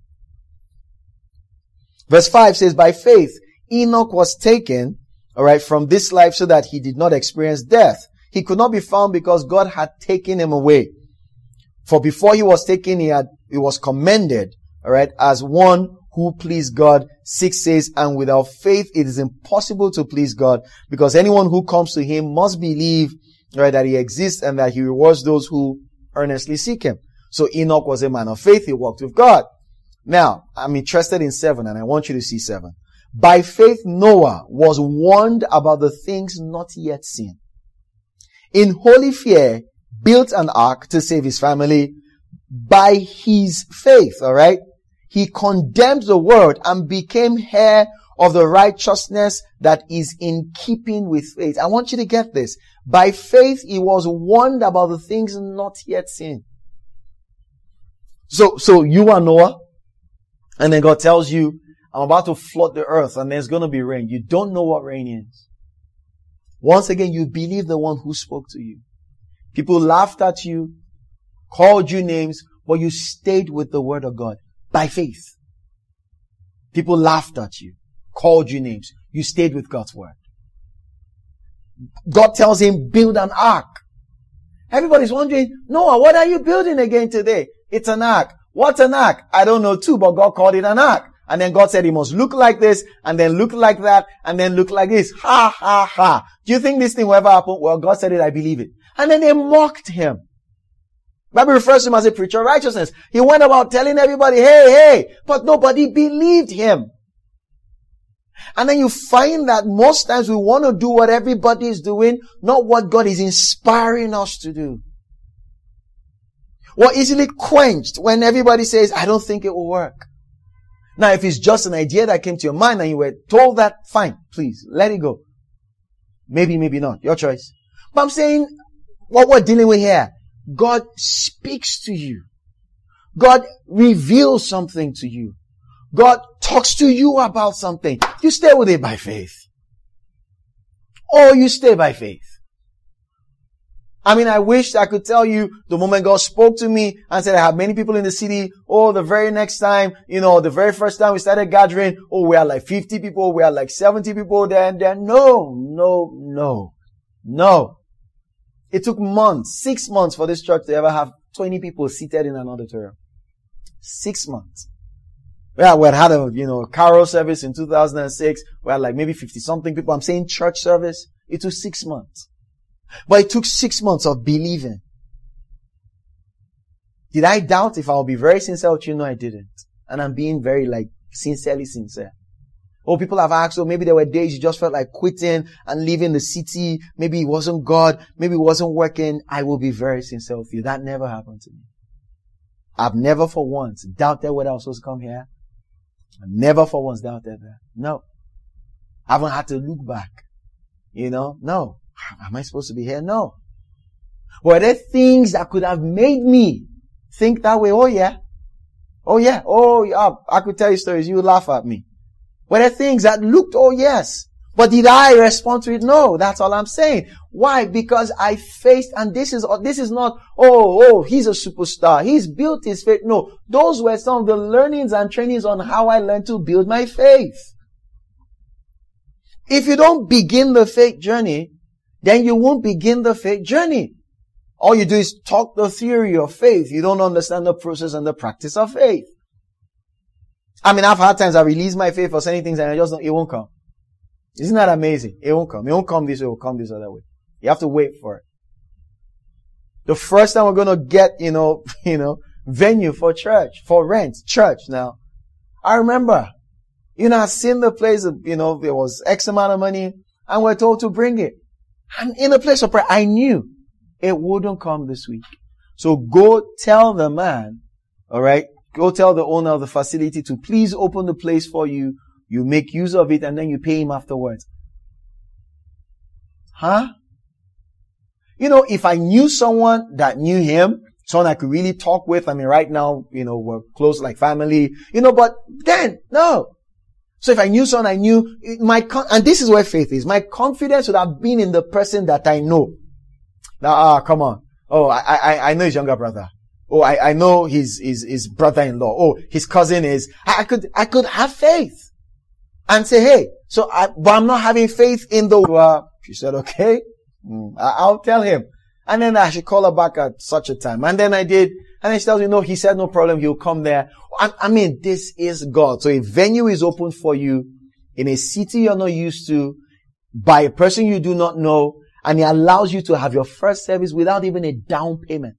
Verse five says, by faith, Enoch was taken, alright, from this life so that he did not experience death. He could not be found because God had taken him away. For before he was taken, he had, he was commended, alright, as one who pleased God. Six says, and without faith, it is impossible to please God, because anyone who comes to him must believe, right, that he exists and that he rewards those who earnestly seek him. So Enoch was a man of faith. He walked with God. Now, I'm interested in seven, and I want you to see seven. By faith, Noah was warned about the things not yet seen. In holy fear, built an ark to save his family. By his faith, alright, he condemned the world and became heir of the righteousness that is in keeping with faith. I want you to get this. By faith, he was warned about the things not yet seen. So, so you are Noah, and then God tells you, I'm about to flood the earth and there's going to be rain. You don't know what rain is. Once again, you believe the one who spoke to you. People laughed at you, called you names, but you stayed with the word of God by faith. People laughed at you, called you names. You stayed with God's word. God tells him, build an ark. Everybody's wondering, Noah, what are you building again today? It's an ark. What's an ark? I don't know too, but God called it an ark. And then God said it must look like this, and then look like that, and then look like this. Ha, ha, ha. Do you think this thing will ever happen? Well, God said it, I believe it. And then they mocked him. Bible refers to him as a preacher of righteousness. He went about telling everybody, hey, hey, but nobody believed him. And then you find that most times we want to do what everybody is doing, not what God is inspiring us to do. We're easily quenched when everybody says, I don't think it will work. Now, if it's just an idea that came to your mind and you were told that, fine, please, let it go. Maybe, maybe not. Your choice. But I'm saying, what we're dealing with here, God speaks to you. God reveals something to you. God talks to you about something. You stay with it by faith. Or you stay by faith. I mean, I wish I could tell you the moment God spoke to me and said, I have many people in the city. Oh, the very next time, you know, the very first time we started gathering, oh, we had like fifty people. We had like seventy people there and there. No, no, no, no. It took months, six months for this church to ever have twenty people seated in an auditorium. Six months. Yeah, we had had a, you know, carol service in two thousand six. We had like maybe fifty something people. I'm saying church service. It took six months. But it took six months of believing. Did I doubt? If I'll be very sincere with you, no, I didn't. And I'm being very, like, sincerely sincere. Oh, people have asked, oh, maybe there were days you just felt like quitting and leaving the city. Maybe it wasn't God. Maybe it wasn't working. I will be very sincere with you. That never happened to me. I've never for once doubted whether I was supposed to come here. I've never for once doubted that. No. I haven't had to look back. You know? No. Am I supposed to be here? No. Were there things that could have made me think that way? Oh yeah. Oh yeah. Oh yeah. I could tell you stories. You would laugh at me. Were there things that looked, oh yes. But did I respond to it? No. That's all I'm saying. Why? Because I faced, and this is, this is not, oh, oh, he's a superstar. He's built his faith. No. Those were some of the learnings and trainings on how I learned to build my faith. If you don't begin the faith journey, then you won't begin the faith journey. All you do is talk the theory of faith. You don't understand the process and the practice of faith. I mean, I've had times I release my faith for certain things and I just don't, it won't come. Isn't that amazing? It won't come. It won't come this way, it will come this other way. You have to wait for it. The first time we're going to get, you know, you know, venue for church, for rent, church now. I remember, you know, I seen the place, you know, there was X amount of money and we're told to bring it. And in a place of prayer, I knew it wouldn't come this week. So go tell the man, alright, go tell the owner of the facility to please open the place for you. You make use of it and then you pay him afterwards. Huh? You know, if I knew someone that knew him, someone I could really talk with, I mean, right now, you know, we're close like family, you know, but then, no. So if I knew someone I knew, my, con- and this is where faith is, my confidence would have been in the person that I know. Now, ah, come on. Oh, I, I, I know his younger brother. Oh, I, I know his, his, his brother-in-law. Oh, his cousin is, I, I could, I could have faith and say, hey, so I, but I'm not having faith in the, uh, she said, okay, mm, I, I'll tell him. And then I should call her back at such a time. And then I did. And then she tells me, no, he said no problem. He'll come there. I, I mean, this is God. So a venue is open for you in a city you're not used to by a person you do not know. And he allows you to have your first service without even a down payment.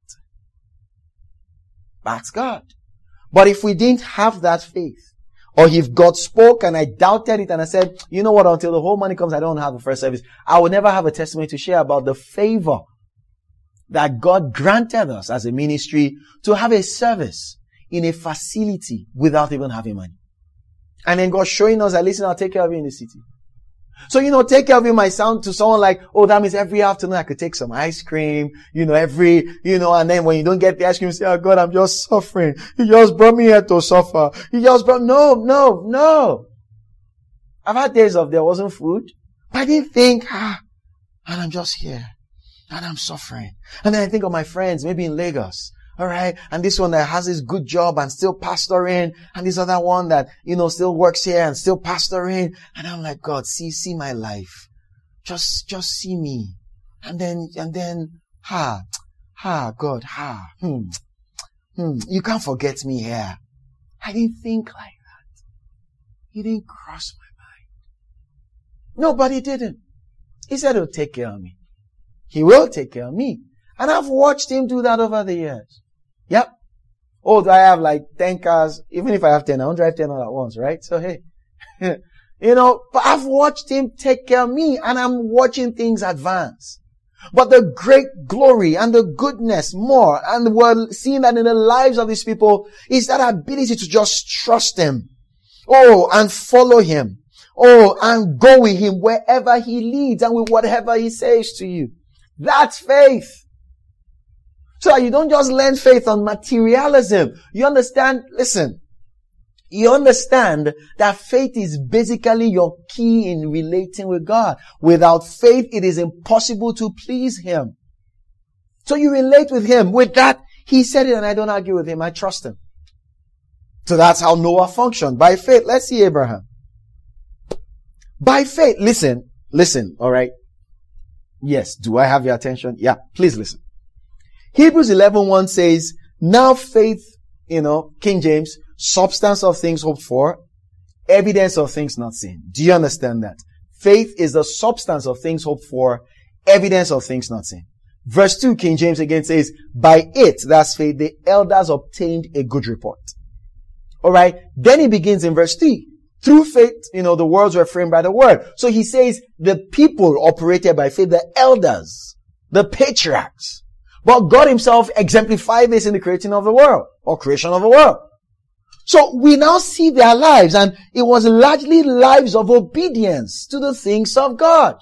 That's God. But if we didn't have that faith, or if God spoke and I doubted it and I said, you know what, until the whole money comes, I don't have the first service, I will never have a testimony to share about the favor that God granted us as a ministry to have a service in a facility without even having money. And then God showing us that, listen, I'll take care of you in the city. So, you know, take care of you might sound to someone like, oh, that means every afternoon I could take some ice cream, you know, every, you know, and then when you don't get the ice cream, you say, oh God, I'm just suffering. You just brought me here to suffer. You just brought, no, no, no. I've had days of there wasn't food, but I didn't think, ah, and I'm just here, and I'm suffering. And then I think of my friends, maybe in Lagos. All right. And this one that has this good job and still pastoring. And this other one that, you know, still works here and still pastoring. And I'm like, God, see, see my life. Just, just see me. And then, and then, ha, ha, God, ha, hmm, hmm, you can't forget me here. I didn't think like that. He didn't cross my mind. No, but he didn't. He said he'll take care of me. He will take care of me. And I've watched him do that over the years. Yep. Oh, do I have like ten cars? Even if I have ten, I won't drive ten all at once, right? So hey, you know, but I've watched him take care of me and I'm watching things advance. But the great glory and the goodness more, and we're seeing that in the lives of these people, is that ability to just trust him. Oh, and follow him. Oh, and go with him wherever he leads and with whatever he says to you. That's faith. So that you don't just learn faith on materialism. You understand, listen, you understand that faith is basically your key in relating with God. Without faith, it is impossible to please him. So you relate with him. With that, he said it and I don't argue with him. I trust him. So that's how Noah functioned. By faith. Let's see Abraham. By faith. Listen, listen, alright. Yes, do I have your attention? Yeah, please listen. Hebrews eleven one says, now faith, you know, King James, substance of things hoped for, evidence of things not seen. Do you understand that? Faith is the substance of things hoped for, evidence of things not seen. Verse two, King James again says, by it, that's faith, the elders obtained a good report. Alright, then he begins in verse three. Through faith, you know, the worlds were framed by the word. So he says the people operated by faith, the elders, the patriarchs. But God himself exemplified this in the creating of the world, or creation of the world. So we now see their lives, and it was largely lives of obedience to the things of God.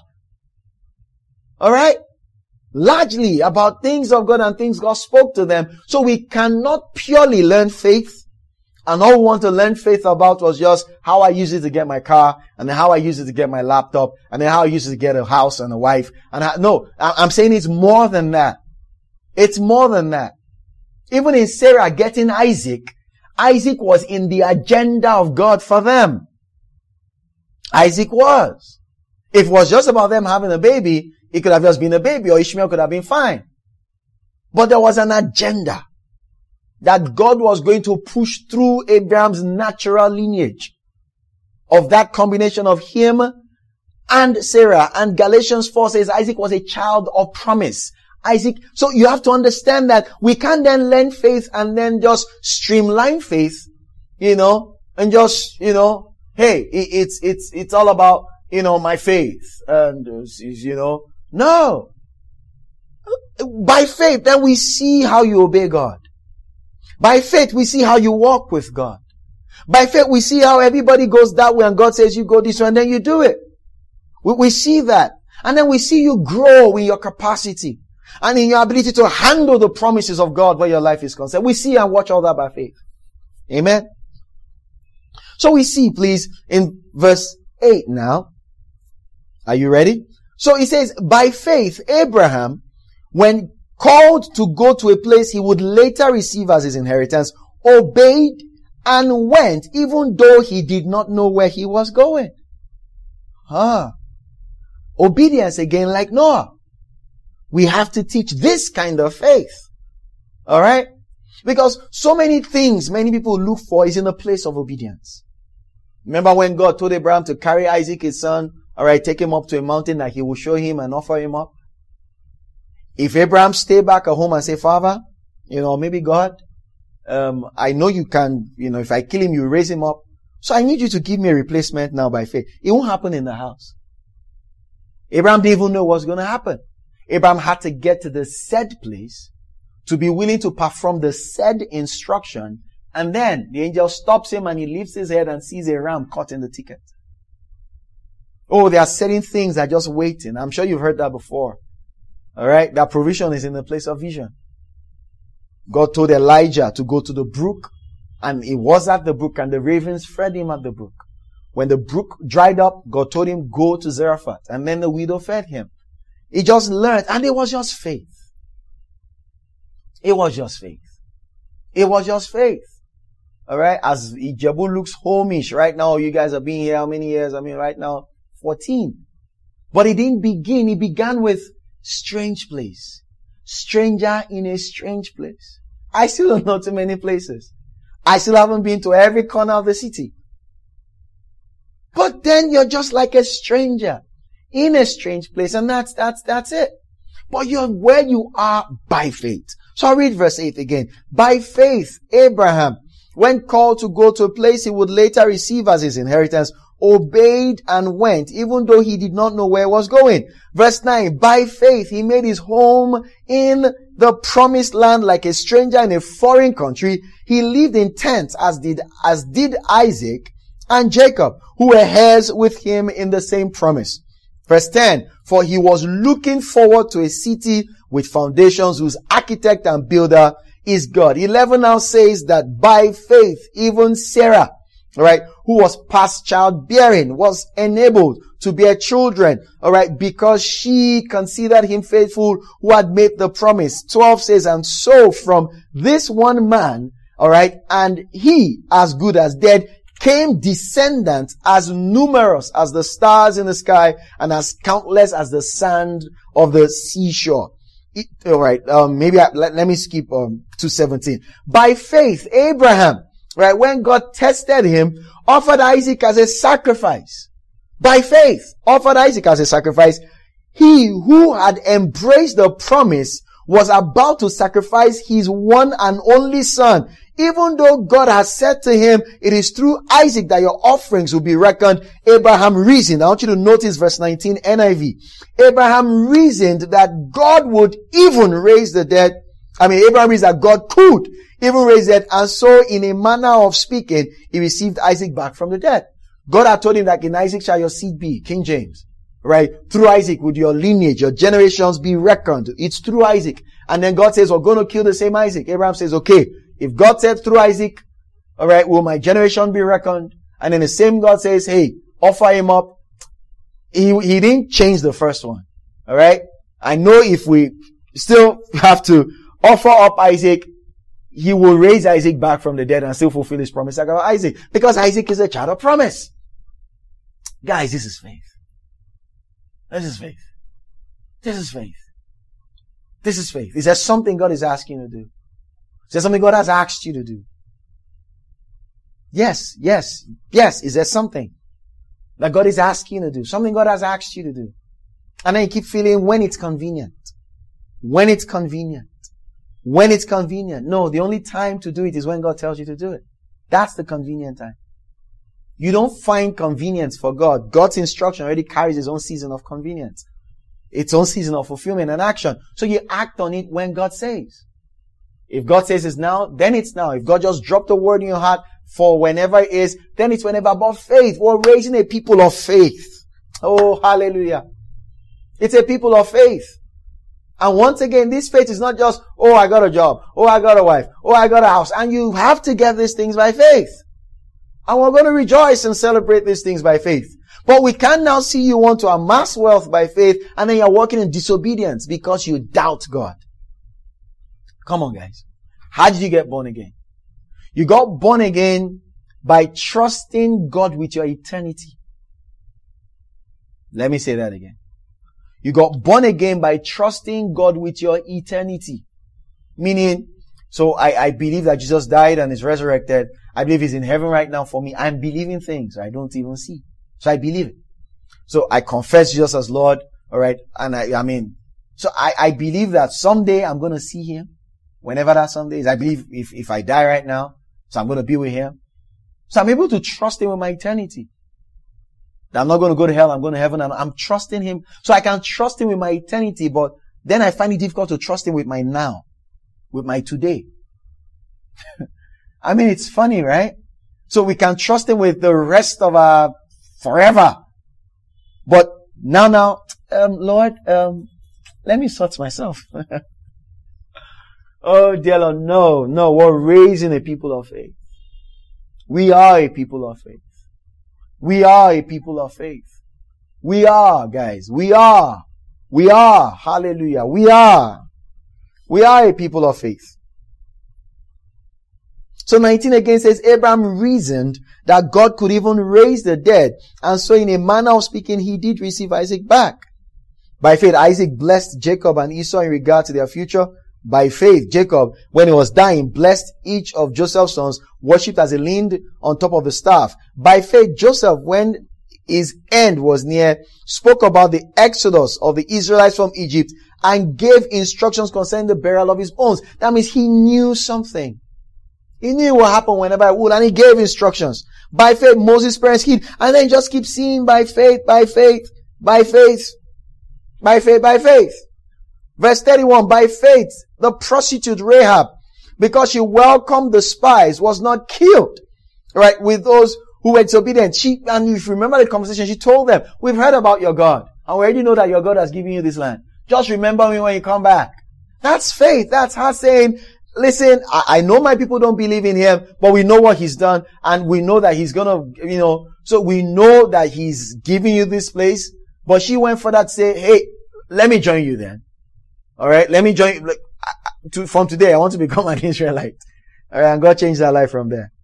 Alright? Largely about things of God and things God spoke to them. So we cannot purely learn faith. And all we want to learn faith about was just how I use it to get my car, and then how I use it to get my laptop, and then how I use it to get a house and a wife. And I, no, I'm saying it's more than that. It's more than that. Even in Sarah getting Isaac, Isaac was in the agenda of God for them. Isaac was. If it was just about them having a baby, it could have just been a baby, or Ishmael could have been fine. But there was an agenda that God was going to push through Abraham's natural lineage of that combination of him and Sarah. And Galatians four says Isaac was a child of promise. Isaac. So you have to understand that we can't then learn faith and then just streamline faith, you know, and just, you know, hey, it, it's, it's, it's all about, you know, my faith. And, uh, you know, no. By faith, then we see how you obey God. By faith, we see how you walk with God. By faith, we see how everybody goes that way and God says you go this way and then you do it. We, we see that. And then we see you grow in your capacity. and in your ability to handle the promises of God where your life is concerned. We see and watch all that by faith. Amen. So we see, please, in verse eight now. Are you ready? So it says, by faith, Abraham, when called to go to a place he would later receive as his inheritance, obeyed and went, even though he did not know where he was going. Ah. Obedience again, like Noah. We have to teach this kind of faith. Alright? Because so many things many people look for is in a place of obedience. Remember when God told Abraham to carry Isaac, his son, alright, take him up to a mountain that he will show him and offer him up? If Abraham stay back at home and say, Father, you know, maybe God, um, I know you can, you know, if I kill him, you raise him up. So I need you to give me a replacement now by faith. It won't happen in the house. Abraham didn't even know what was going to happen. Abraham had to get to the said place to be willing to perform the said instruction. And then the angel stops him and he lifts his head and sees a ram caught in the thicket. Oh, there are certain things that are just waiting. I'm sure you've heard that before. Alright, that provision is in the place of vision. God told Elijah to go to the brook, and he was at the brook, and the ravens fed him at the brook. When the brook dried up, God told him, go to Zarephath, and then the widow fed him. He just learned, and it was just faith. It was just faith. It was just faith. Alright, as Ijebu looks homish right now, you guys have been here how many years? I mean, right now, fourteen. But it didn't begin, it began with strange place. Stranger in a strange place. I still don't know too many places. I still haven't been to every corner of the city. But then you're just like a stranger in a strange place, and that's, that's, that's it. But you're where you are by faith. So I'll read verse eight again. By faith, Abraham, when called to go to a place he would later receive as his inheritance, obeyed and went, even though he did not know where he was going. Verse nine, by faith he made his home in the promised land like a stranger in a foreign country. He lived in tents as did, as did Isaac and Jacob, who were heirs with him in the same promise. Verse ten, for he was looking forward to a city with foundations whose architect and builder is God. eleven now says that by faith, even Sarah, alright, who was past childbearing, was enabled to bear children, alright, because she considered him faithful who had made the promise. twelve says, and so from this one man, alright, and he as good as dead, came descendants as numerous as the stars in the sky and as countless as the sand of the seashore. It, all right, um, maybe I, let, let me skip um, to seventeen. By faith, Abraham, right, when God tested him, offered Isaac as a sacrifice. By faith, offered Isaac as a sacrifice. He who had embraced the promise was about to sacrifice his one and only son. Even though God has said to him, it is through Isaac that your offerings will be reckoned, Abraham reasoned. I want you to notice verse nineteen, N I V. Abraham reasoned that God would even raise the dead. I mean, Abraham reasoned that God could even raise the dead. And so in a manner of speaking, he received Isaac back from the dead. God had told him that in Isaac shall your seed be, King James. Right? Through Isaac would your lineage, your generations be reckoned. It's through Isaac. And then God says, we're going to kill the same Isaac. Abraham says, okay, if God said through Isaac, alright, will my generation be reckoned? And then the same God says, hey, offer him up. He, he didn't change the first one. Alright? I know if we still have to offer up Isaac, he will raise Isaac back from the dead and still fulfill his promise like about Isaac. Because Isaac is a child of promise. Guys, this is faith. This is faith. This is faith. This is faith. Is there something God is asking you to do? Is there something God has asked you to do? Yes, yes, yes. Is there something that God is asking you to do? Something God has asked you to do. And then you keep feeling when it's convenient. When it's convenient. When it's convenient. No, the only time to do it is when God tells you to do it. That's the convenient time. You don't find convenience for God. God's instruction already carries his own season of convenience. Its own season of fulfillment and action. So you act on it when God says. If God says it's now, then it's now. If God just dropped a word in your heart for whenever it is, then it's whenever. But faith, we're raising a people of faith. Oh, hallelujah. It's a people of faith. And once again, this faith is not just, oh, I got a job. Oh, I got a wife. Oh, I got a house. And you have to get these things by faith. And we're going to rejoice and celebrate these things by faith. But we can now see you want to amass wealth by faith, and then you're walking in disobedience because you doubt God. Come on, guys. How did you get born again? You got born again by trusting God with your eternity. Let me say that again. You got born again by trusting God with your eternity. Meaning, so I, I believe that Jesus died and is resurrected. I believe he's in heaven right now for me. I'm believing things I don't even see. So I believe it. So I confess Jesus as Lord. All right. And I, I mean, so I, I believe that someday I'm going to see him. Whenever that someday is. I believe if, if I die right now, so I'm going to be with him. So I'm able to trust him with my eternity. That I'm not going to go to hell. I'm going to heaven, and I'm trusting him. So I can trust him with my eternity, but then I find it difficult to trust him with my now, with my today. I mean, it's funny, right? So we can trust him with the rest of our forever. But now, now, um, Lord, um, let me sort myself. Oh, dear Lord, no, no, we're raising a people of faith. We are a people of faith. We are a people of faith. We are, guys. We are. We are. Hallelujah. We are. We are a people of faith. So nineteen again says, Abraham reasoned that God could even raise the dead. And so in a manner of speaking, he did receive Isaac back. By faith, Isaac blessed Jacob and Esau in regard to their future. By faith, Jacob, when he was dying, blessed each of Joseph's sons, worshipped as he leaned on top of the staff. By faith, Joseph, when his end was near, spoke about the exodus of the Israelites from Egypt and gave instructions concerning the burial of his bones. That means he knew something. He knew what happened whenever it would, and he gave instructions. By faith, Moses' parents hid, and then just keep seeing by faith, by faith, by faith, by faith, by faith. Verse thirty-one, by faith, the prostitute Rahab, because she welcomed the spies, was not killed, right, with those who were disobedient. She, and if you remember the conversation, she told them, we've heard about your God, and we already know that your God has given you this land. Just remember me when you come back. That's faith. That's her saying, listen, I, I know my people don't believe in him, but we know what he's done, and we know that he's gonna, you know, so we know that he's giving you this place. But she went further to say, hey, let me join you then. All right, let me join. Like, to, from today, I want to become an Israelite. All right, and God changed our life from there.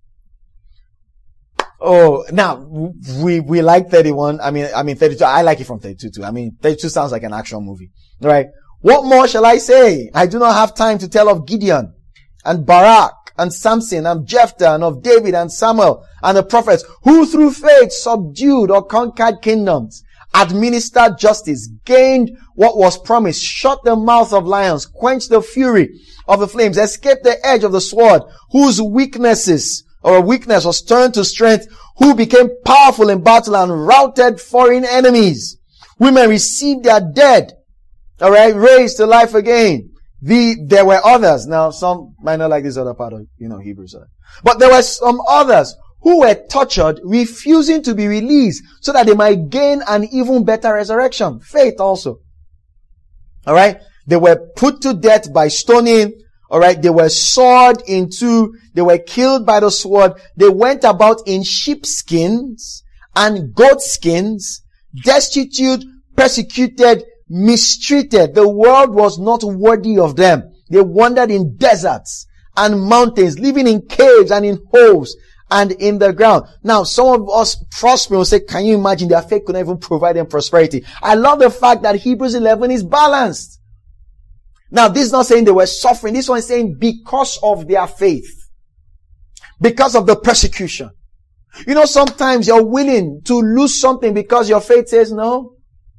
Oh, now we we like thirty-one. I mean, I mean thirty-two. I like it from thirty-two too. I mean, thirty-two sounds like an action movie. All right. What more shall I say? I do not have time to tell of Gideon and Barak and Samson and Jephthah and of David and Samuel and the prophets who through faith subdued or conquered kingdoms, administered justice, gained what was promised, shut the mouth of lions, quenched the fury of the flames, escaped the edge of the sword, whose weaknesses or weakness was turned to strength, who became powerful in battle and routed foreign enemies. Women received their dead, all right, raised to life again. The, there were others. Now, some might not like this other part of, you know, Hebrews. But there were some others who were tortured, refusing to be released so that they might gain an even better resurrection. Faith also. Alright? They were put to death by stoning. Alright? They were sawed in two. They were killed by the sword. They went about in sheepskins and goatskins, destitute, persecuted, mistreated. The world was not worthy of them. They wandered in deserts and mountains, living in caves and in holes and in the ground. Now, some of us prospering will say, can you imagine their faith couldn't even provide them prosperity? I love the fact that Hebrews eleven is balanced. Now, this is not saying they were suffering. This one is saying because of their faith. Because of the persecution. You know, sometimes you're willing to lose something because your faith says no.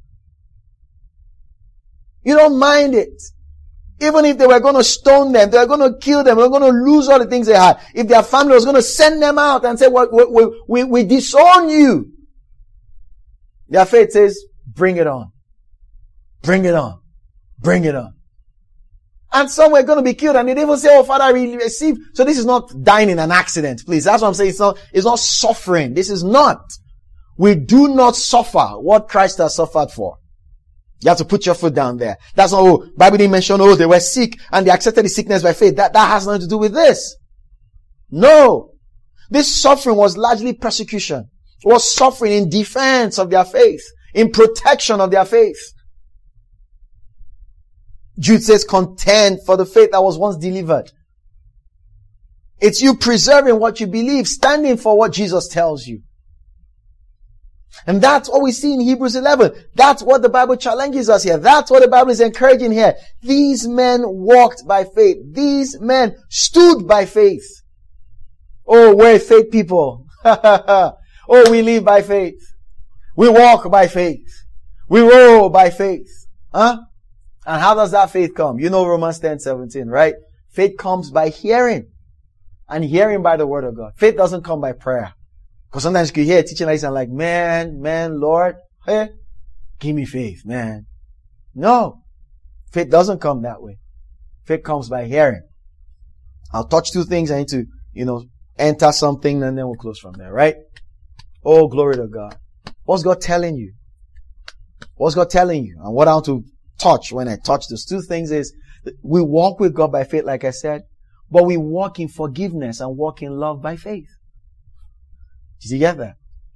You don't mind it. Even if they were going to stone them, they were going to kill them, they were going to lose all the things they had. If their family was going to send them out and say, well, we, we, we, we disown you. Their faith says, bring it on. Bring it on. Bring it on. And some were going to be killed and they didn't even say, oh, Father, we receive. So this is not dying in an accident, please. That's what I'm saying. It's not, it's not suffering. This is not. We do not suffer what Christ has suffered for. You have to put your foot down there. That's not, oh, Bible didn't mention, oh, they were sick and they accepted the sickness by faith. That, that has nothing to do with this. No. This suffering was largely persecution. It was suffering in defense of their faith, in protection of their faith. Jude says, contend for the faith that was once delivered. It's you preserving what you believe, standing for what Jesus tells you. And that's what we see in Hebrews eleven. That's what the Bible challenges us here. That's what the Bible is encouraging here. These men walked by faith. These men stood by faith. Oh, we're faith people. Oh, we live by faith. We walk by faith. We roll by faith. Huh? And how does that faith come? You know Romans ten seventeen, right? Faith comes by hearing. And hearing by the word of God. Faith doesn't come by prayer. Because sometimes you hear a teaching like this and like, man, man, Lord, hey, give me faith, man. No. Faith doesn't come that way. Faith comes by hearing. I'll touch two things. I need to, you know, enter something and then we'll close from there, right? Oh, glory to God. What's God telling you? What's God telling you? And what I want to touch when I touch those two things is we walk with God by faith, like I said, but we walk in forgiveness and walk in love by faith. Did you get that?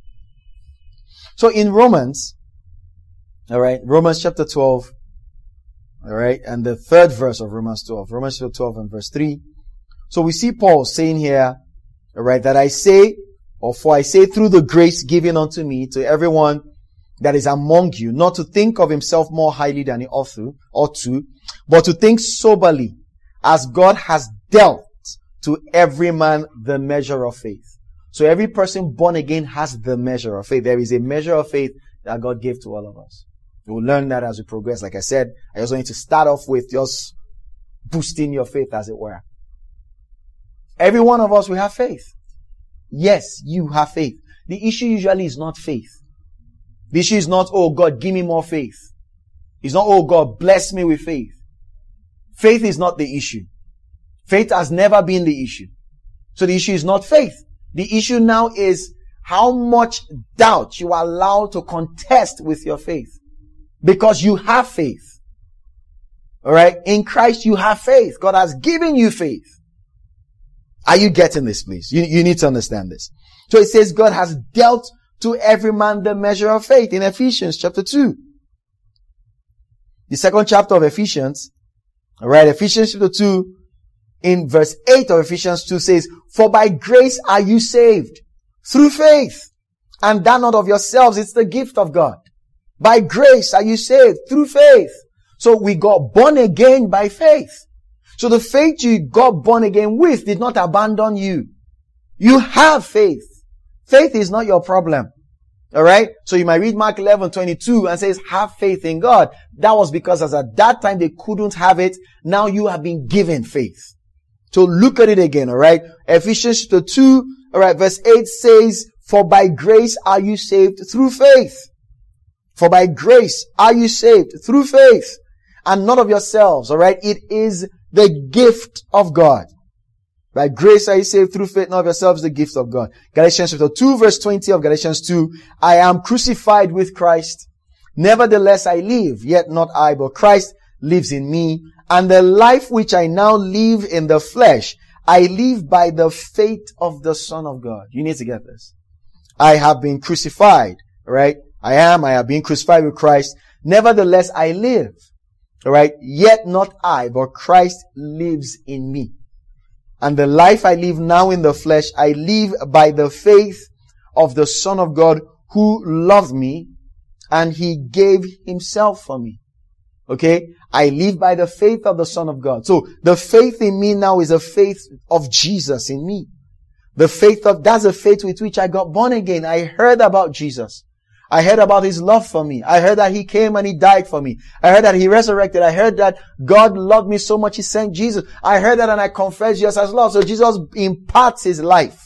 So in Romans, alright, Romans chapter twelve, alright, and the third verse of Romans twelve, Romans chapter twelve and verse three. So we see Paul saying here, alright, that I say, or for I say through the grace given unto me to everyone that is among you, not to think of himself more highly than he ought to, ought to, but to think soberly, as God has dealt to every man the measure of faith. So every person born again has the measure of faith. There is a measure of faith that God gave to all of us. We'll learn that as we progress. Like I said, I also need to start off with just boosting your faith, as it were. Every one of us will have faith. Yes, you have faith. The issue usually is not faith. The issue is not, oh God, give me more faith. It's not, oh God, bless me with faith. Faith is not the issue. Faith has never been the issue. So the issue is not faith. The issue now is how much doubt you allow to contest with your faith. Because you have faith. Alright? In Christ you have faith. God has given you faith. Are you getting this, please? You, you need to understand this. So it says God has dealt to every man the measure of faith in Ephesians chapter two. The second chapter of Ephesians, alright, Ephesians chapter two, in verse eight of Ephesians two says, for by grace are you saved through faith, and that not of yourselves, it's the gift of God. By grace are you saved through faith. So we got born again by faith. So the faith you got born again with did not abandon you. You have faith. Faith is not your problem. Alright? So you might read Mark eleven twenty-two and says, have faith in God. That was because as at that time they couldn't have it. Now you have been given faith. So look at it again, alright? Ephesians two, alright, verse eight says, for by grace are you saved through faith. For by grace are you saved through faith. And not of yourselves, alright? It is the gift of God. By grace are you saved through faith, not of yourselves, the gift of God. Galatians chapter two, verse twenty of Galatians two, I am crucified with Christ. Nevertheless I live, yet not I, but Christ lives in me. And the life which I now live in the flesh, I live by the faith of the Son of God. You need to get this. I have been crucified, right? I am, I have been crucified with Christ. Nevertheless, I live, right? Yet not I, but Christ lives in me. And the life I live now in the flesh, I live by the faith of the Son of God who loved me and he gave himself for me. Okay? I live by the faith of the Son of God. So the faith in me now is a faith of Jesus in me. The faith of, that's the faith with which I got born again. I heard about Jesus. I heard about his love for me. I heard that he came and he died for me. I heard that he resurrected. I heard that God loved me so much he sent Jesus. I heard that and I confessed Jesus as Lord. So Jesus imparts his life,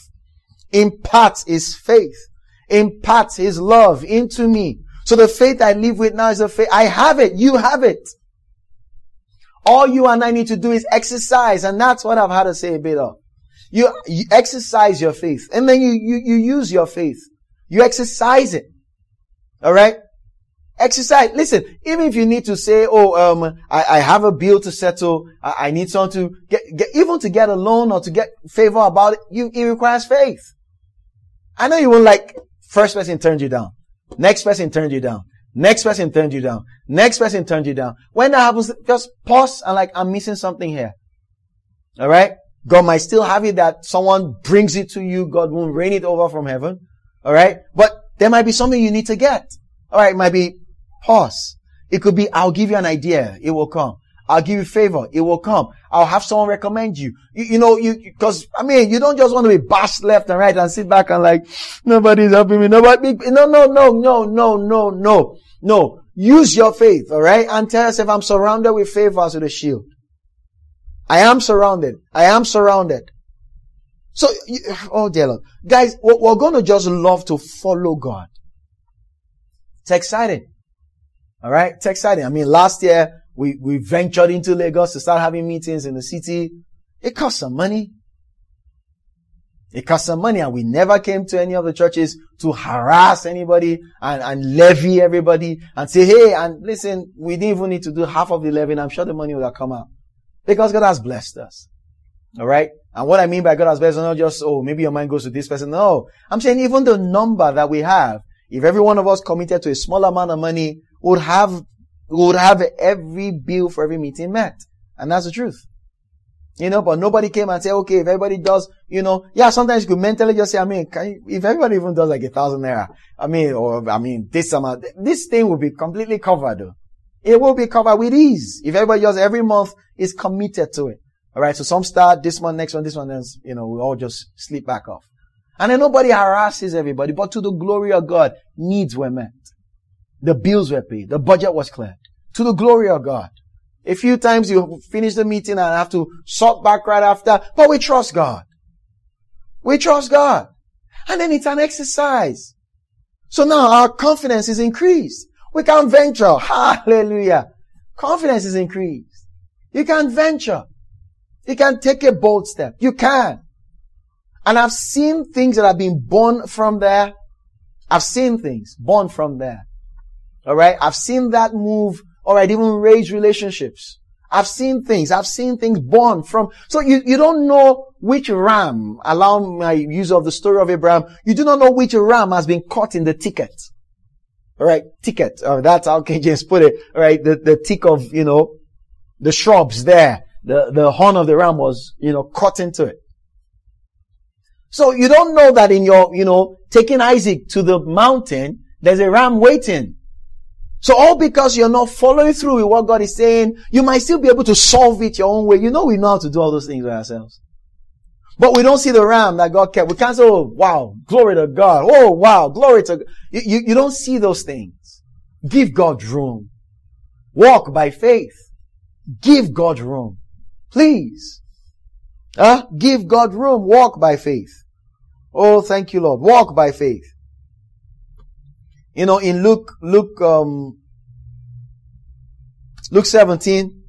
imparts his faith, imparts his love into me. So the faith I live with now is a faith. I have it. You have it. All you and I need to do is exercise. And that's what I've had to say a bit of. You, you exercise your faith. And then you, you, you use your faith. You exercise it. Alright? Exercise. Listen, even if you need to say, oh, um, I, I have a bill to settle. I, I need someone to get, get, even to get a loan or to get favor about it, you, it requires faith. I know you won't like, first person turned you down. Next person turned you down. Next person turned you down. Next person turned you down. When that happens, just pause and like, I'm missing something here. Alright? God might still have it that someone brings it to you. God won't rain it over from heaven. Alright? But there might be something you need to get. Alright, it might be pause. It could be, I'll give you an idea. It will come. I'll give you favor. It will come. I'll have someone recommend you. You, you know, you, cause, I mean, you don't just want to be bashed left and right and sit back and like, nobody's helping me. Nobody, no, no, no, no, no, no, no, no. Use your faith, alright? And tell yourself, I'm surrounded with favors with a shield. I am surrounded. I am surrounded. So, you, oh dear Lord. Guys, we're, we're going to just love to follow God. It's exciting. All right. It's exciting. I mean, last year we, we ventured into Lagos to start having meetings in the city. It cost some money. It cost some money, and we never came to any of the churches to harass anybody and, and levy everybody and say, hey, and listen, we didn't even need to do half of the levy. I'm sure the money would have come out because God has blessed us. All right. And what I mean by God has blessed us, not just, oh, maybe your mind goes to this person. No, I'm saying even the number that we have, if every one of us committed to a small amount of money, would have, would have every bill for every meeting met. And that's the truth. You know, but nobody came and said, okay, if everybody does, you know, yeah, sometimes you could mentally just say, I mean, can you, if everybody even does like a thousand naira, I mean, or, I mean, this amount, this thing will be completely covered though. It will be covered with ease. If everybody just every month is committed to it. Alright, so some start this month, next one, this one, then, you know, we all just slip back off. And then nobody harasses everybody, but to the glory of God, needs were met. The bills were paid. The budget was cleared. To the glory of God. A few times you finish the meeting and have to sort back right after, but we trust God. We trust God. And then it's an exercise. So now our confidence is increased. We can venture. Hallelujah. Confidence is increased. You can venture. You can take a bold step. You can. And I've seen things that have been born from there. I've seen things born from there. Alright? I've seen that move. Alright, even raise relationships. I've seen things. I've seen things born from. So you, you don't know which ram, allow my use of the story of Abraham, you do not know which ram has been caught in the ticket. Alright, ticket. Uh, that's how King James put it. Alright, the, the tick of, you know, the shrubs there. The, the horn of the ram was, you know, caught into it. So you don't know that in your, you know, taking Isaac to the mountain, there's a ram waiting. So all because you're not following through with what God is saying, you might still be able to solve it your own way. You know we know how to do all those things by ourselves. But we don't see the ram that God kept. We can't say, oh, wow, glory to God. Oh, wow, glory to God. You, you, you don't see those things. Give God room. Walk by faith. Give God room. Please. Huh? Give God room. Walk by faith. Oh, thank you, Lord. Walk by faith. You know, in Luke, Luke, um, Luke seventeen,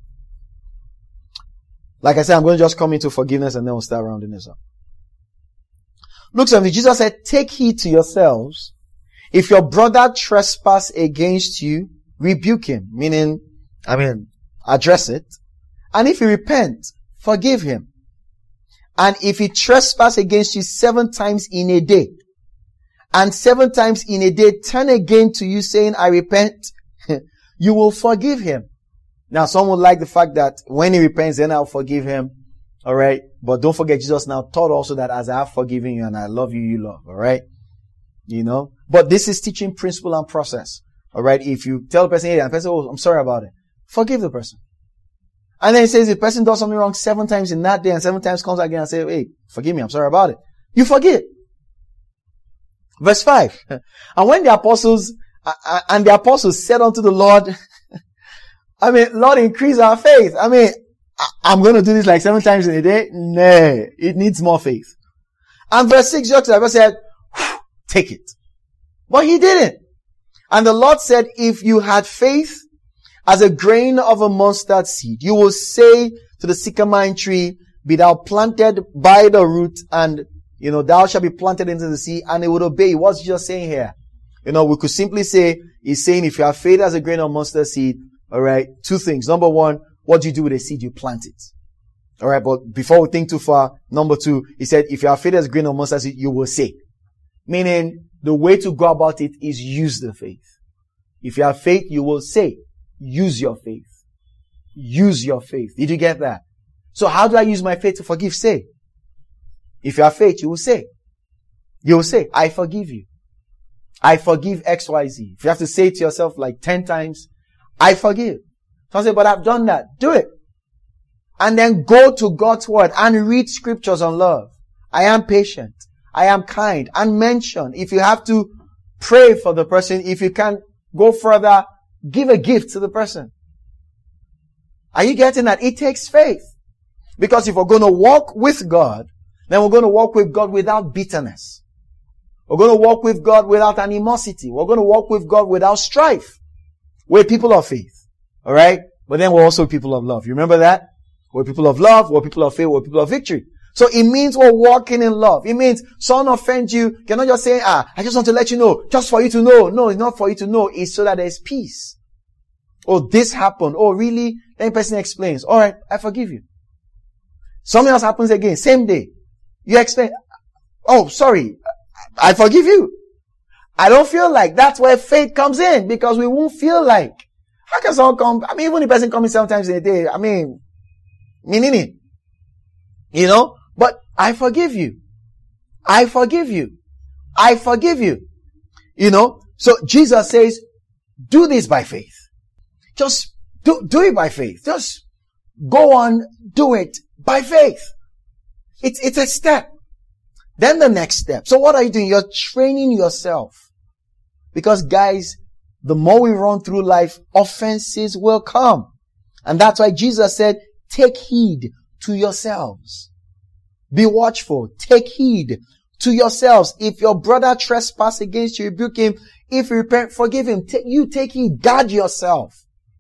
like I said, I'm going to just come into forgiveness and then we'll start rounding this up. Luke seventeen, Jesus said, take heed to yourselves. If your brother trespass against you, rebuke him. Meaning, I mean, address it. And if he repent, forgive him. And if he trespass against you seven times in a day, and seven times in a day turn again to you saying, I repent, you will forgive him. Now, some would like the fact that when he repents, then I'll forgive him. Alright? But don't forget, Jesus now taught also that as I have forgiven you and I love you, you love. Alright? You know? But this is teaching principle and process. Alright? If you tell the person, hey, and the person, oh, I'm sorry about it. Forgive the person. And then he says, if the person does something wrong seven times in that day and seven times comes again and says, hey, forgive me, I'm sorry about it. You forgive. Verse five. And when the apostles, uh, and the apostles said unto the Lord, I mean, Lord, increase our faith. I mean, I, I'm going to do this like seven times in a day. No, it needs more faith. And verse six, Joshua said, take it. But he didn't. And the Lord said, if you had faith as a grain of a mustard seed, you will say to the sycamore tree, be thou planted by the root, and you know, thou shalt be planted into the sea, and it would obey. What's Jesus saying here? You know, we could simply say, he's saying if you have faith as a grain of mustard seed, alright, two things. Number one, what do you do with a seed? You plant it. Alright, but before we think too far, number two, he said, if you have faith as a grain of mustard seed, you will say. Meaning, the way to go about it is use the faith. If you have faith, you will say. Use your faith. Use your faith. Did you get that? So how do I use my faith to forgive? Say. If you have faith, you will say. You will say, I forgive you. I forgive X Y Z. If you have to say it to yourself like ten times, I forgive. So I say, but I've done that. Do it. And then go to God's word and read scriptures on love. I am patient. I am kind. And mention. If you have to pray for the person, if you can go further, give a gift to the person. Are you getting that? It takes faith. Because if we're going to walk with God, then we're going to walk with God without bitterness. We're going to walk with God without animosity. We're going to walk with God without strife. We're people of faith. Alright? But then we're also people of love. You remember that? We're people of love. We're people of faith. We're people of victory. So it means we're walking in love. It means someone offends you. You're not just saying, ah, I just want to let you know. Just for you to know. No, it's not for you to know. It's so that there's peace. Oh, this happened. Oh, really? Then the person explains. Alright, I forgive you. Something else happens again. Same day. You explain. Oh, sorry. I forgive you. I don't feel like. That's where faith comes in. Because we won't feel like. How can someone come? I mean, even the person coming seven times in a day. I mean, meaning it. You know? But I forgive you. I forgive you. I forgive you. You know? So Jesus says, do this by faith. Just do, do it by faith. Just go on, do it by faith. It's, it's a step. Then the next step. So what are you doing? You're training yourself. Because guys, the more we run through life, offenses will come. And that's why Jesus said, take heed to yourselves. Be watchful. Take heed to yourselves. If your brother trespass against you, rebuke him. If you repent, forgive him. Take, you take heed. Guard yourself.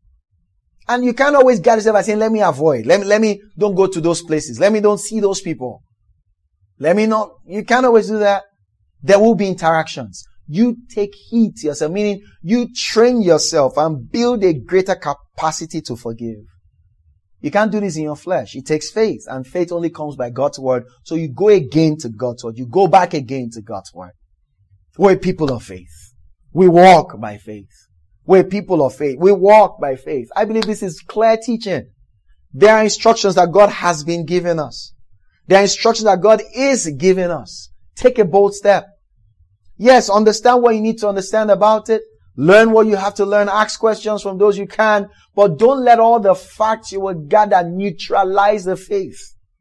And you can't always guard yourself by saying, let me avoid. Let me, let me don't go to those places. Let me don't see those people. Let me not. You can't always do that. There will be interactions. You take heed to yourself, meaning you train yourself and build a greater capacity to forgive. You can't do this in your flesh. It takes faith, and faith only comes by God's word. So you go again to God's word. You go back again to God's word. We're people of faith. We walk by faith. We're people of faith. We walk by faith. I believe this is clear teaching. There are instructions that God has been giving us. There are instructions that God is giving us. Take a bold step. Yes, understand what you need to understand about it. Learn what you have to learn. Ask questions from those you can. But don't let all the facts you will gather neutralize the faith.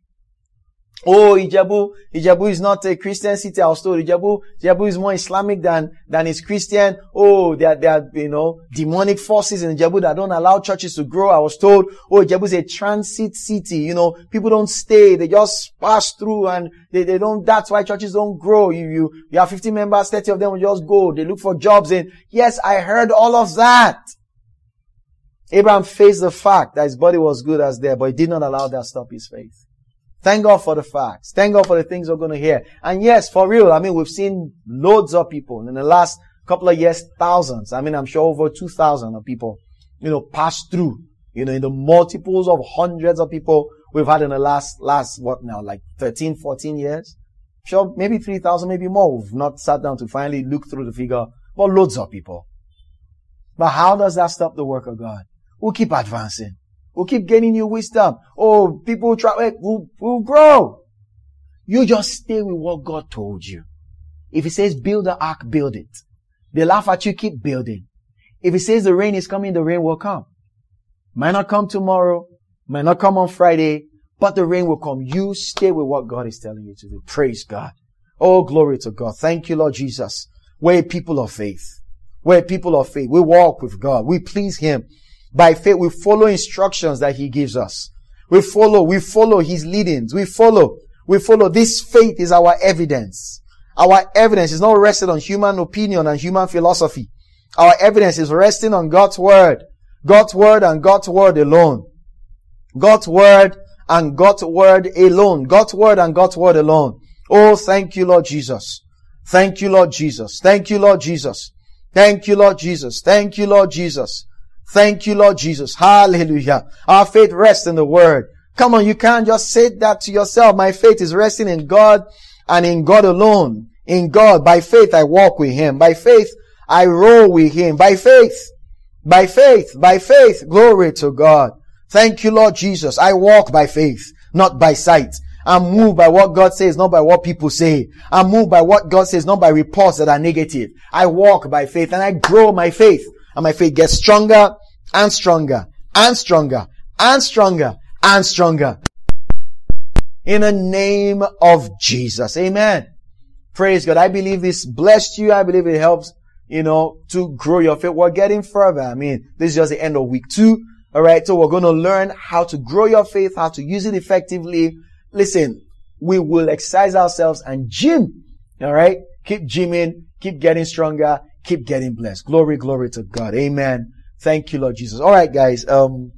Oh, Ijebu, Ijebu is not a Christian city. I was told Ijebu, Ijebu is more Islamic than, than is Christian. Oh, there, there are, you know, demonic forces in Ijebu that don't allow churches to grow. I was told, oh, Ijebu is a transit city. You know, people don't stay. They just pass through and they, they don't, that's why churches don't grow. You, you, you have fifty members, thirty of them will just go. They look for jobs in. Yes, I heard all of that. Abraham faced the fact that his body was good as there, but he did not allow that to stop his faith. Thank God for the facts. Thank God for the things we're going to hear. And yes, for real, I mean, we've seen loads of people in the last couple of years, thousands. I mean, I'm sure over two thousand of people, you know, pass through, you know, in the multiples of hundreds of people we've had in the last, last, what now, like thirteen, fourteen years? Sure, maybe three thousand, maybe more. We've not sat down to finally look through the figure, but loads of people. But how does that stop the work of God? We'll keep advancing. We'll keep gaining new wisdom. Oh, people try, we'll, we'll grow. You just stay with what God told you. If He says build the ark, build it. They laugh at you, keep building. If He says the rain is coming, the rain will come. Might not come tomorrow, might not come on Friday, but the rain will come. You stay with what God is telling you to do. Praise God. Oh, glory to God. Thank you, Lord Jesus. We're people of faith. We're people of faith. We walk with God. We please Him. By faith, we follow instructions that He gives us. We follow, we follow His leadings. We follow, we follow. This faith is our evidence. Our evidence is not rested on human opinion and human philosophy. Our evidence is resting on God's word. God's word and God's word alone. God's word and God's word alone. God's word and God's word alone. Oh, thank you, Lord Jesus. Thank you, Lord Jesus. Thank you, Lord Jesus. Thank you, Lord Jesus. Thank you, Lord Jesus. Thank you, Lord Jesus. Hallelujah. Our faith rests in the word. Come on, you can't just say that to yourself. My faith is resting in God and in God alone. In God. By faith, I walk with Him. By faith, I roll with Him. By faith. By faith. By faith. Glory to God. Thank you, Lord Jesus. I walk by faith, not by sight. I'm moved by what God says, not by what people say. I'm moved by what God says, not by reports that are negative. I walk by faith and I grow my faith. And my faith gets stronger and stronger and stronger and stronger and stronger. In the name of Jesus. Amen. Praise God. I believe this blessed you. I believe it helps, you know, to grow your faith. We're getting further. I mean, this is just the end of week two. All right. So we're going to learn how to grow your faith, how to use it effectively. Listen, we will exercise ourselves and gym. All right. Keep gymming, keep getting stronger, keep getting blessed. Glory, glory to God. Amen. Thank you, Lord Jesus. All right, guys. Um,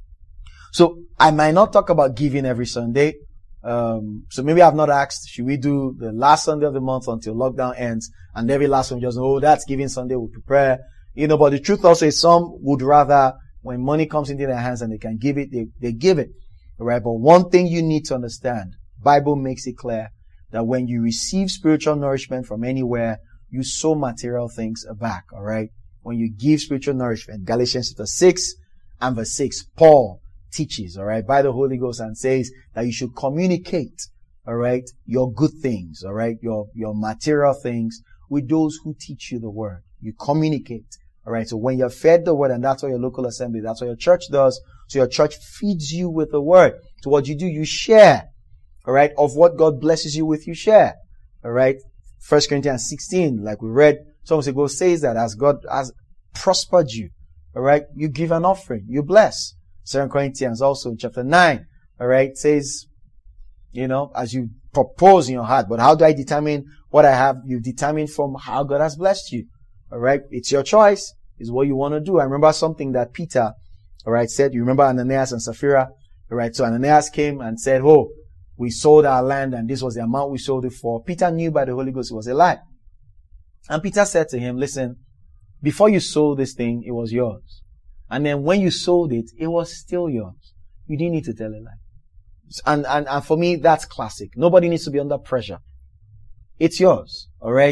so I might not talk about giving every Sunday. Um, so maybe I've not asked, should we do the last Sunday of the month until lockdown ends? And every last one just, oh, that's giving Sunday. We'll prepare. You know, but the truth also is some would rather, when money comes into their hands and they can give it, they, they give it. All right. But one thing you need to understand, Bible makes it clear that when you receive spiritual nourishment from anywhere, you sow material things back. All right. When you give spiritual nourishment, Galatians chapter six and verse six, Paul teaches, all right, by the Holy Ghost and says that you should communicate, all right, your good things, all right, your, your material things with those who teach you the word. You communicate. All right. So when you're fed the word, and that's what your local assembly, that's what your church does. So your church feeds you with the word. So what you do, you share. All right. Of what God blesses you with, you share. All right. First Corinthians sixteen, like we read some months ago, says that as God has prospered you, all right, you give an offering, you bless. Second Corinthians also chapter nine, all right, says, you know, as you propose in your heart, but how do I determine what I have? You determine from how God has blessed you. All right. It's your choice. Is what you want to do. I remember something that Peter, all right, said. You remember Ananias and Sapphira? All right. So Ananias came and said, oh, we sold our land and this was the amount we sold it for. Peter knew by the Holy Ghost it was a lie. And Peter said to him, listen, before you sold this thing, it was yours. And then when you sold it, it was still yours. You didn't need to tell a lie. And, and, and for me, that's classic. Nobody needs to be under pressure. It's yours. All right.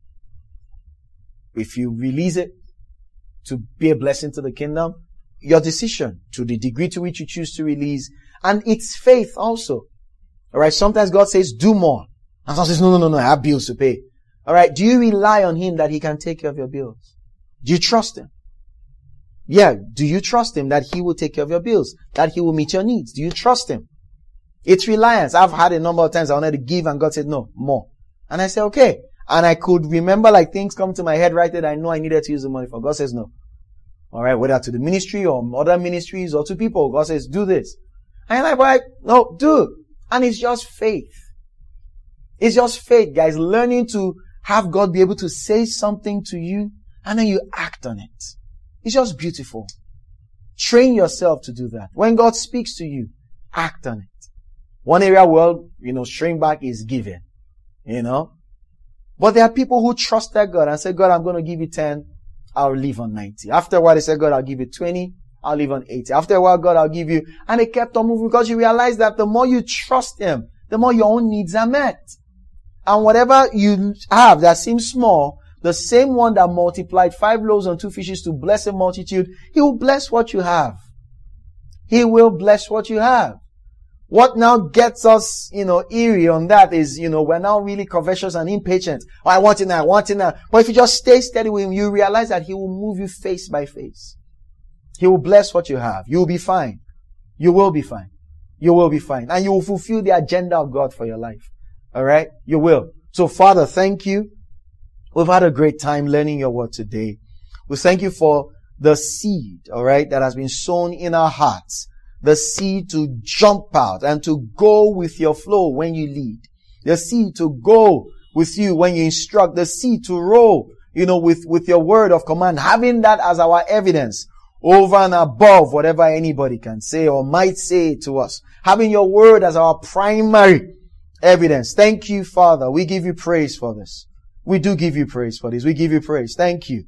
If you release it to be a blessing to the kingdom, your decision to the degree to which you choose to release, and it's faith also. All right. Sometimes God says, do more. And someone says, no, no, no, no, I have bills to pay. All right. Do you rely on Him that He can take care of your bills? Do you trust Him? Yeah. Do you trust Him that He will take care of your bills? That He will meet your needs? Do you trust Him? It's reliance. I've had a number of times I wanted to give and God said, no, more. And I said, okay. And I could remember like things come to my head right there that I know I needed to use the money for. God says no. All right. Whether to the ministry or other ministries or to people, God says, do this. And I'm like, no, do. And it's just faith. It's just faith, guys. Learning to have God be able to say something to you and then you act on it. It's just beautiful. Train yourself to do that. When God speaks to you, act on it. One area where, you know, shrink back is giving. You know? But there are people who trusted God and said, God, I'm going to give you ten. I'll leave on ninety. After a while, they said, God, I'll give you twenty. I'll leave on eighty. After a while, God, I'll give you. And they kept on moving because you realize that the more you trust Him, the more your own needs are met. And whatever you have that seems small, the same one that multiplied five loaves and two fishes to bless a multitude, He will bless what you have. He will bless what you have. What now gets us, you know, eerie on that is, you know, we're now really covetous and impatient. Oh, I want it now, I want it now. But if you just stay steady with Him, you realize that He will move you face by face. He will bless what you have. You will be fine. You will be fine. You will be fine. And you will fulfill the agenda of God for your life. All right? You will. So, Father, thank you. We've had a great time learning your word today. We thank you for the seed, all right, that has been sown in our hearts. The seed to jump out and to go with your flow when you lead. The seed to go with you when you instruct. The seed to roll, you know, with, with your word of command. Having that as our evidence over and above whatever anybody can say or might say to us. Having your word as our primary evidence. Thank you, Father. We give you praise for this. We do give you praise for this. We give you praise. Thank you.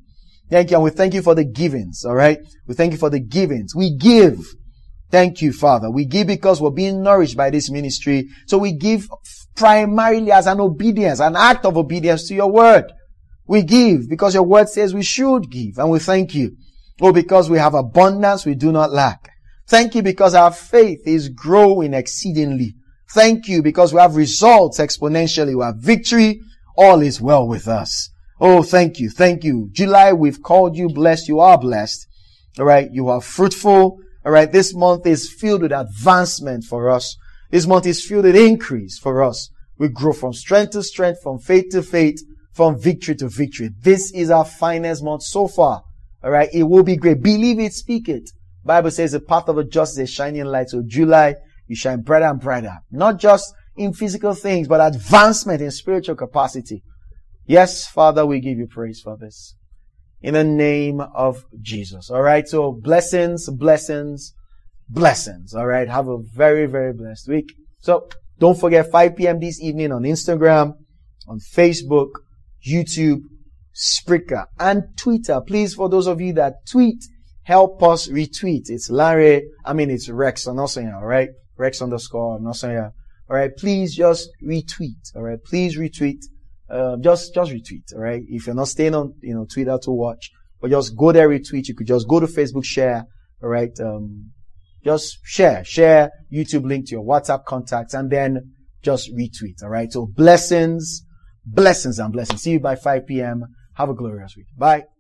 Thank you. And we thank you for the givings. All right. We thank you for the givings. We give. Thank you, Father. We give because we're being nourished by this ministry. So we give primarily as an obedience, an act of obedience to your word. We give because your word says we should give. And we thank you. Oh, because we have abundance, we do not lack. Thank you because our faith is growing exceedingly. Thank you because we have results exponentially. We have victory. All is well with us. Oh, thank you. Thank you. July, we've called you blessed. You are blessed. All right. You are fruitful. All right. This month is filled with advancement for us. This month is filled with increase for us. We grow from strength to strength, from faith to faith, from victory to victory. This is our finest month so far. All right. It will be great. Believe it, speak it. Bible says the path of a just is a shining light. So July, you shine brighter and brighter. Not just in physical things, but advancement in spiritual capacity. Yes, Father, we give you praise for this. In the name of Jesus. All right. So blessings, blessings, blessings. All right. Have a very, very blessed week. So don't forget five p.m. this evening on Instagram, on Facebook, YouTube, Spreaker, and Twitter. Please, for those of you that tweet, help us retweet. It's Larry. I mean, it's Rex Onosanya. All right. Rex underscore Onosanya. All right. Please just retweet. All right. Please retweet. Uh, just, just retweet, alright? If you're not staying on, you know, Twitter to watch, but just go there, retweet. You could just go to Facebook, share, alright? Um, just share, share YouTube link to your WhatsApp contacts and then just retweet, alright? So blessings, blessings and blessings. See you by five p.m. Have a glorious week. Bye.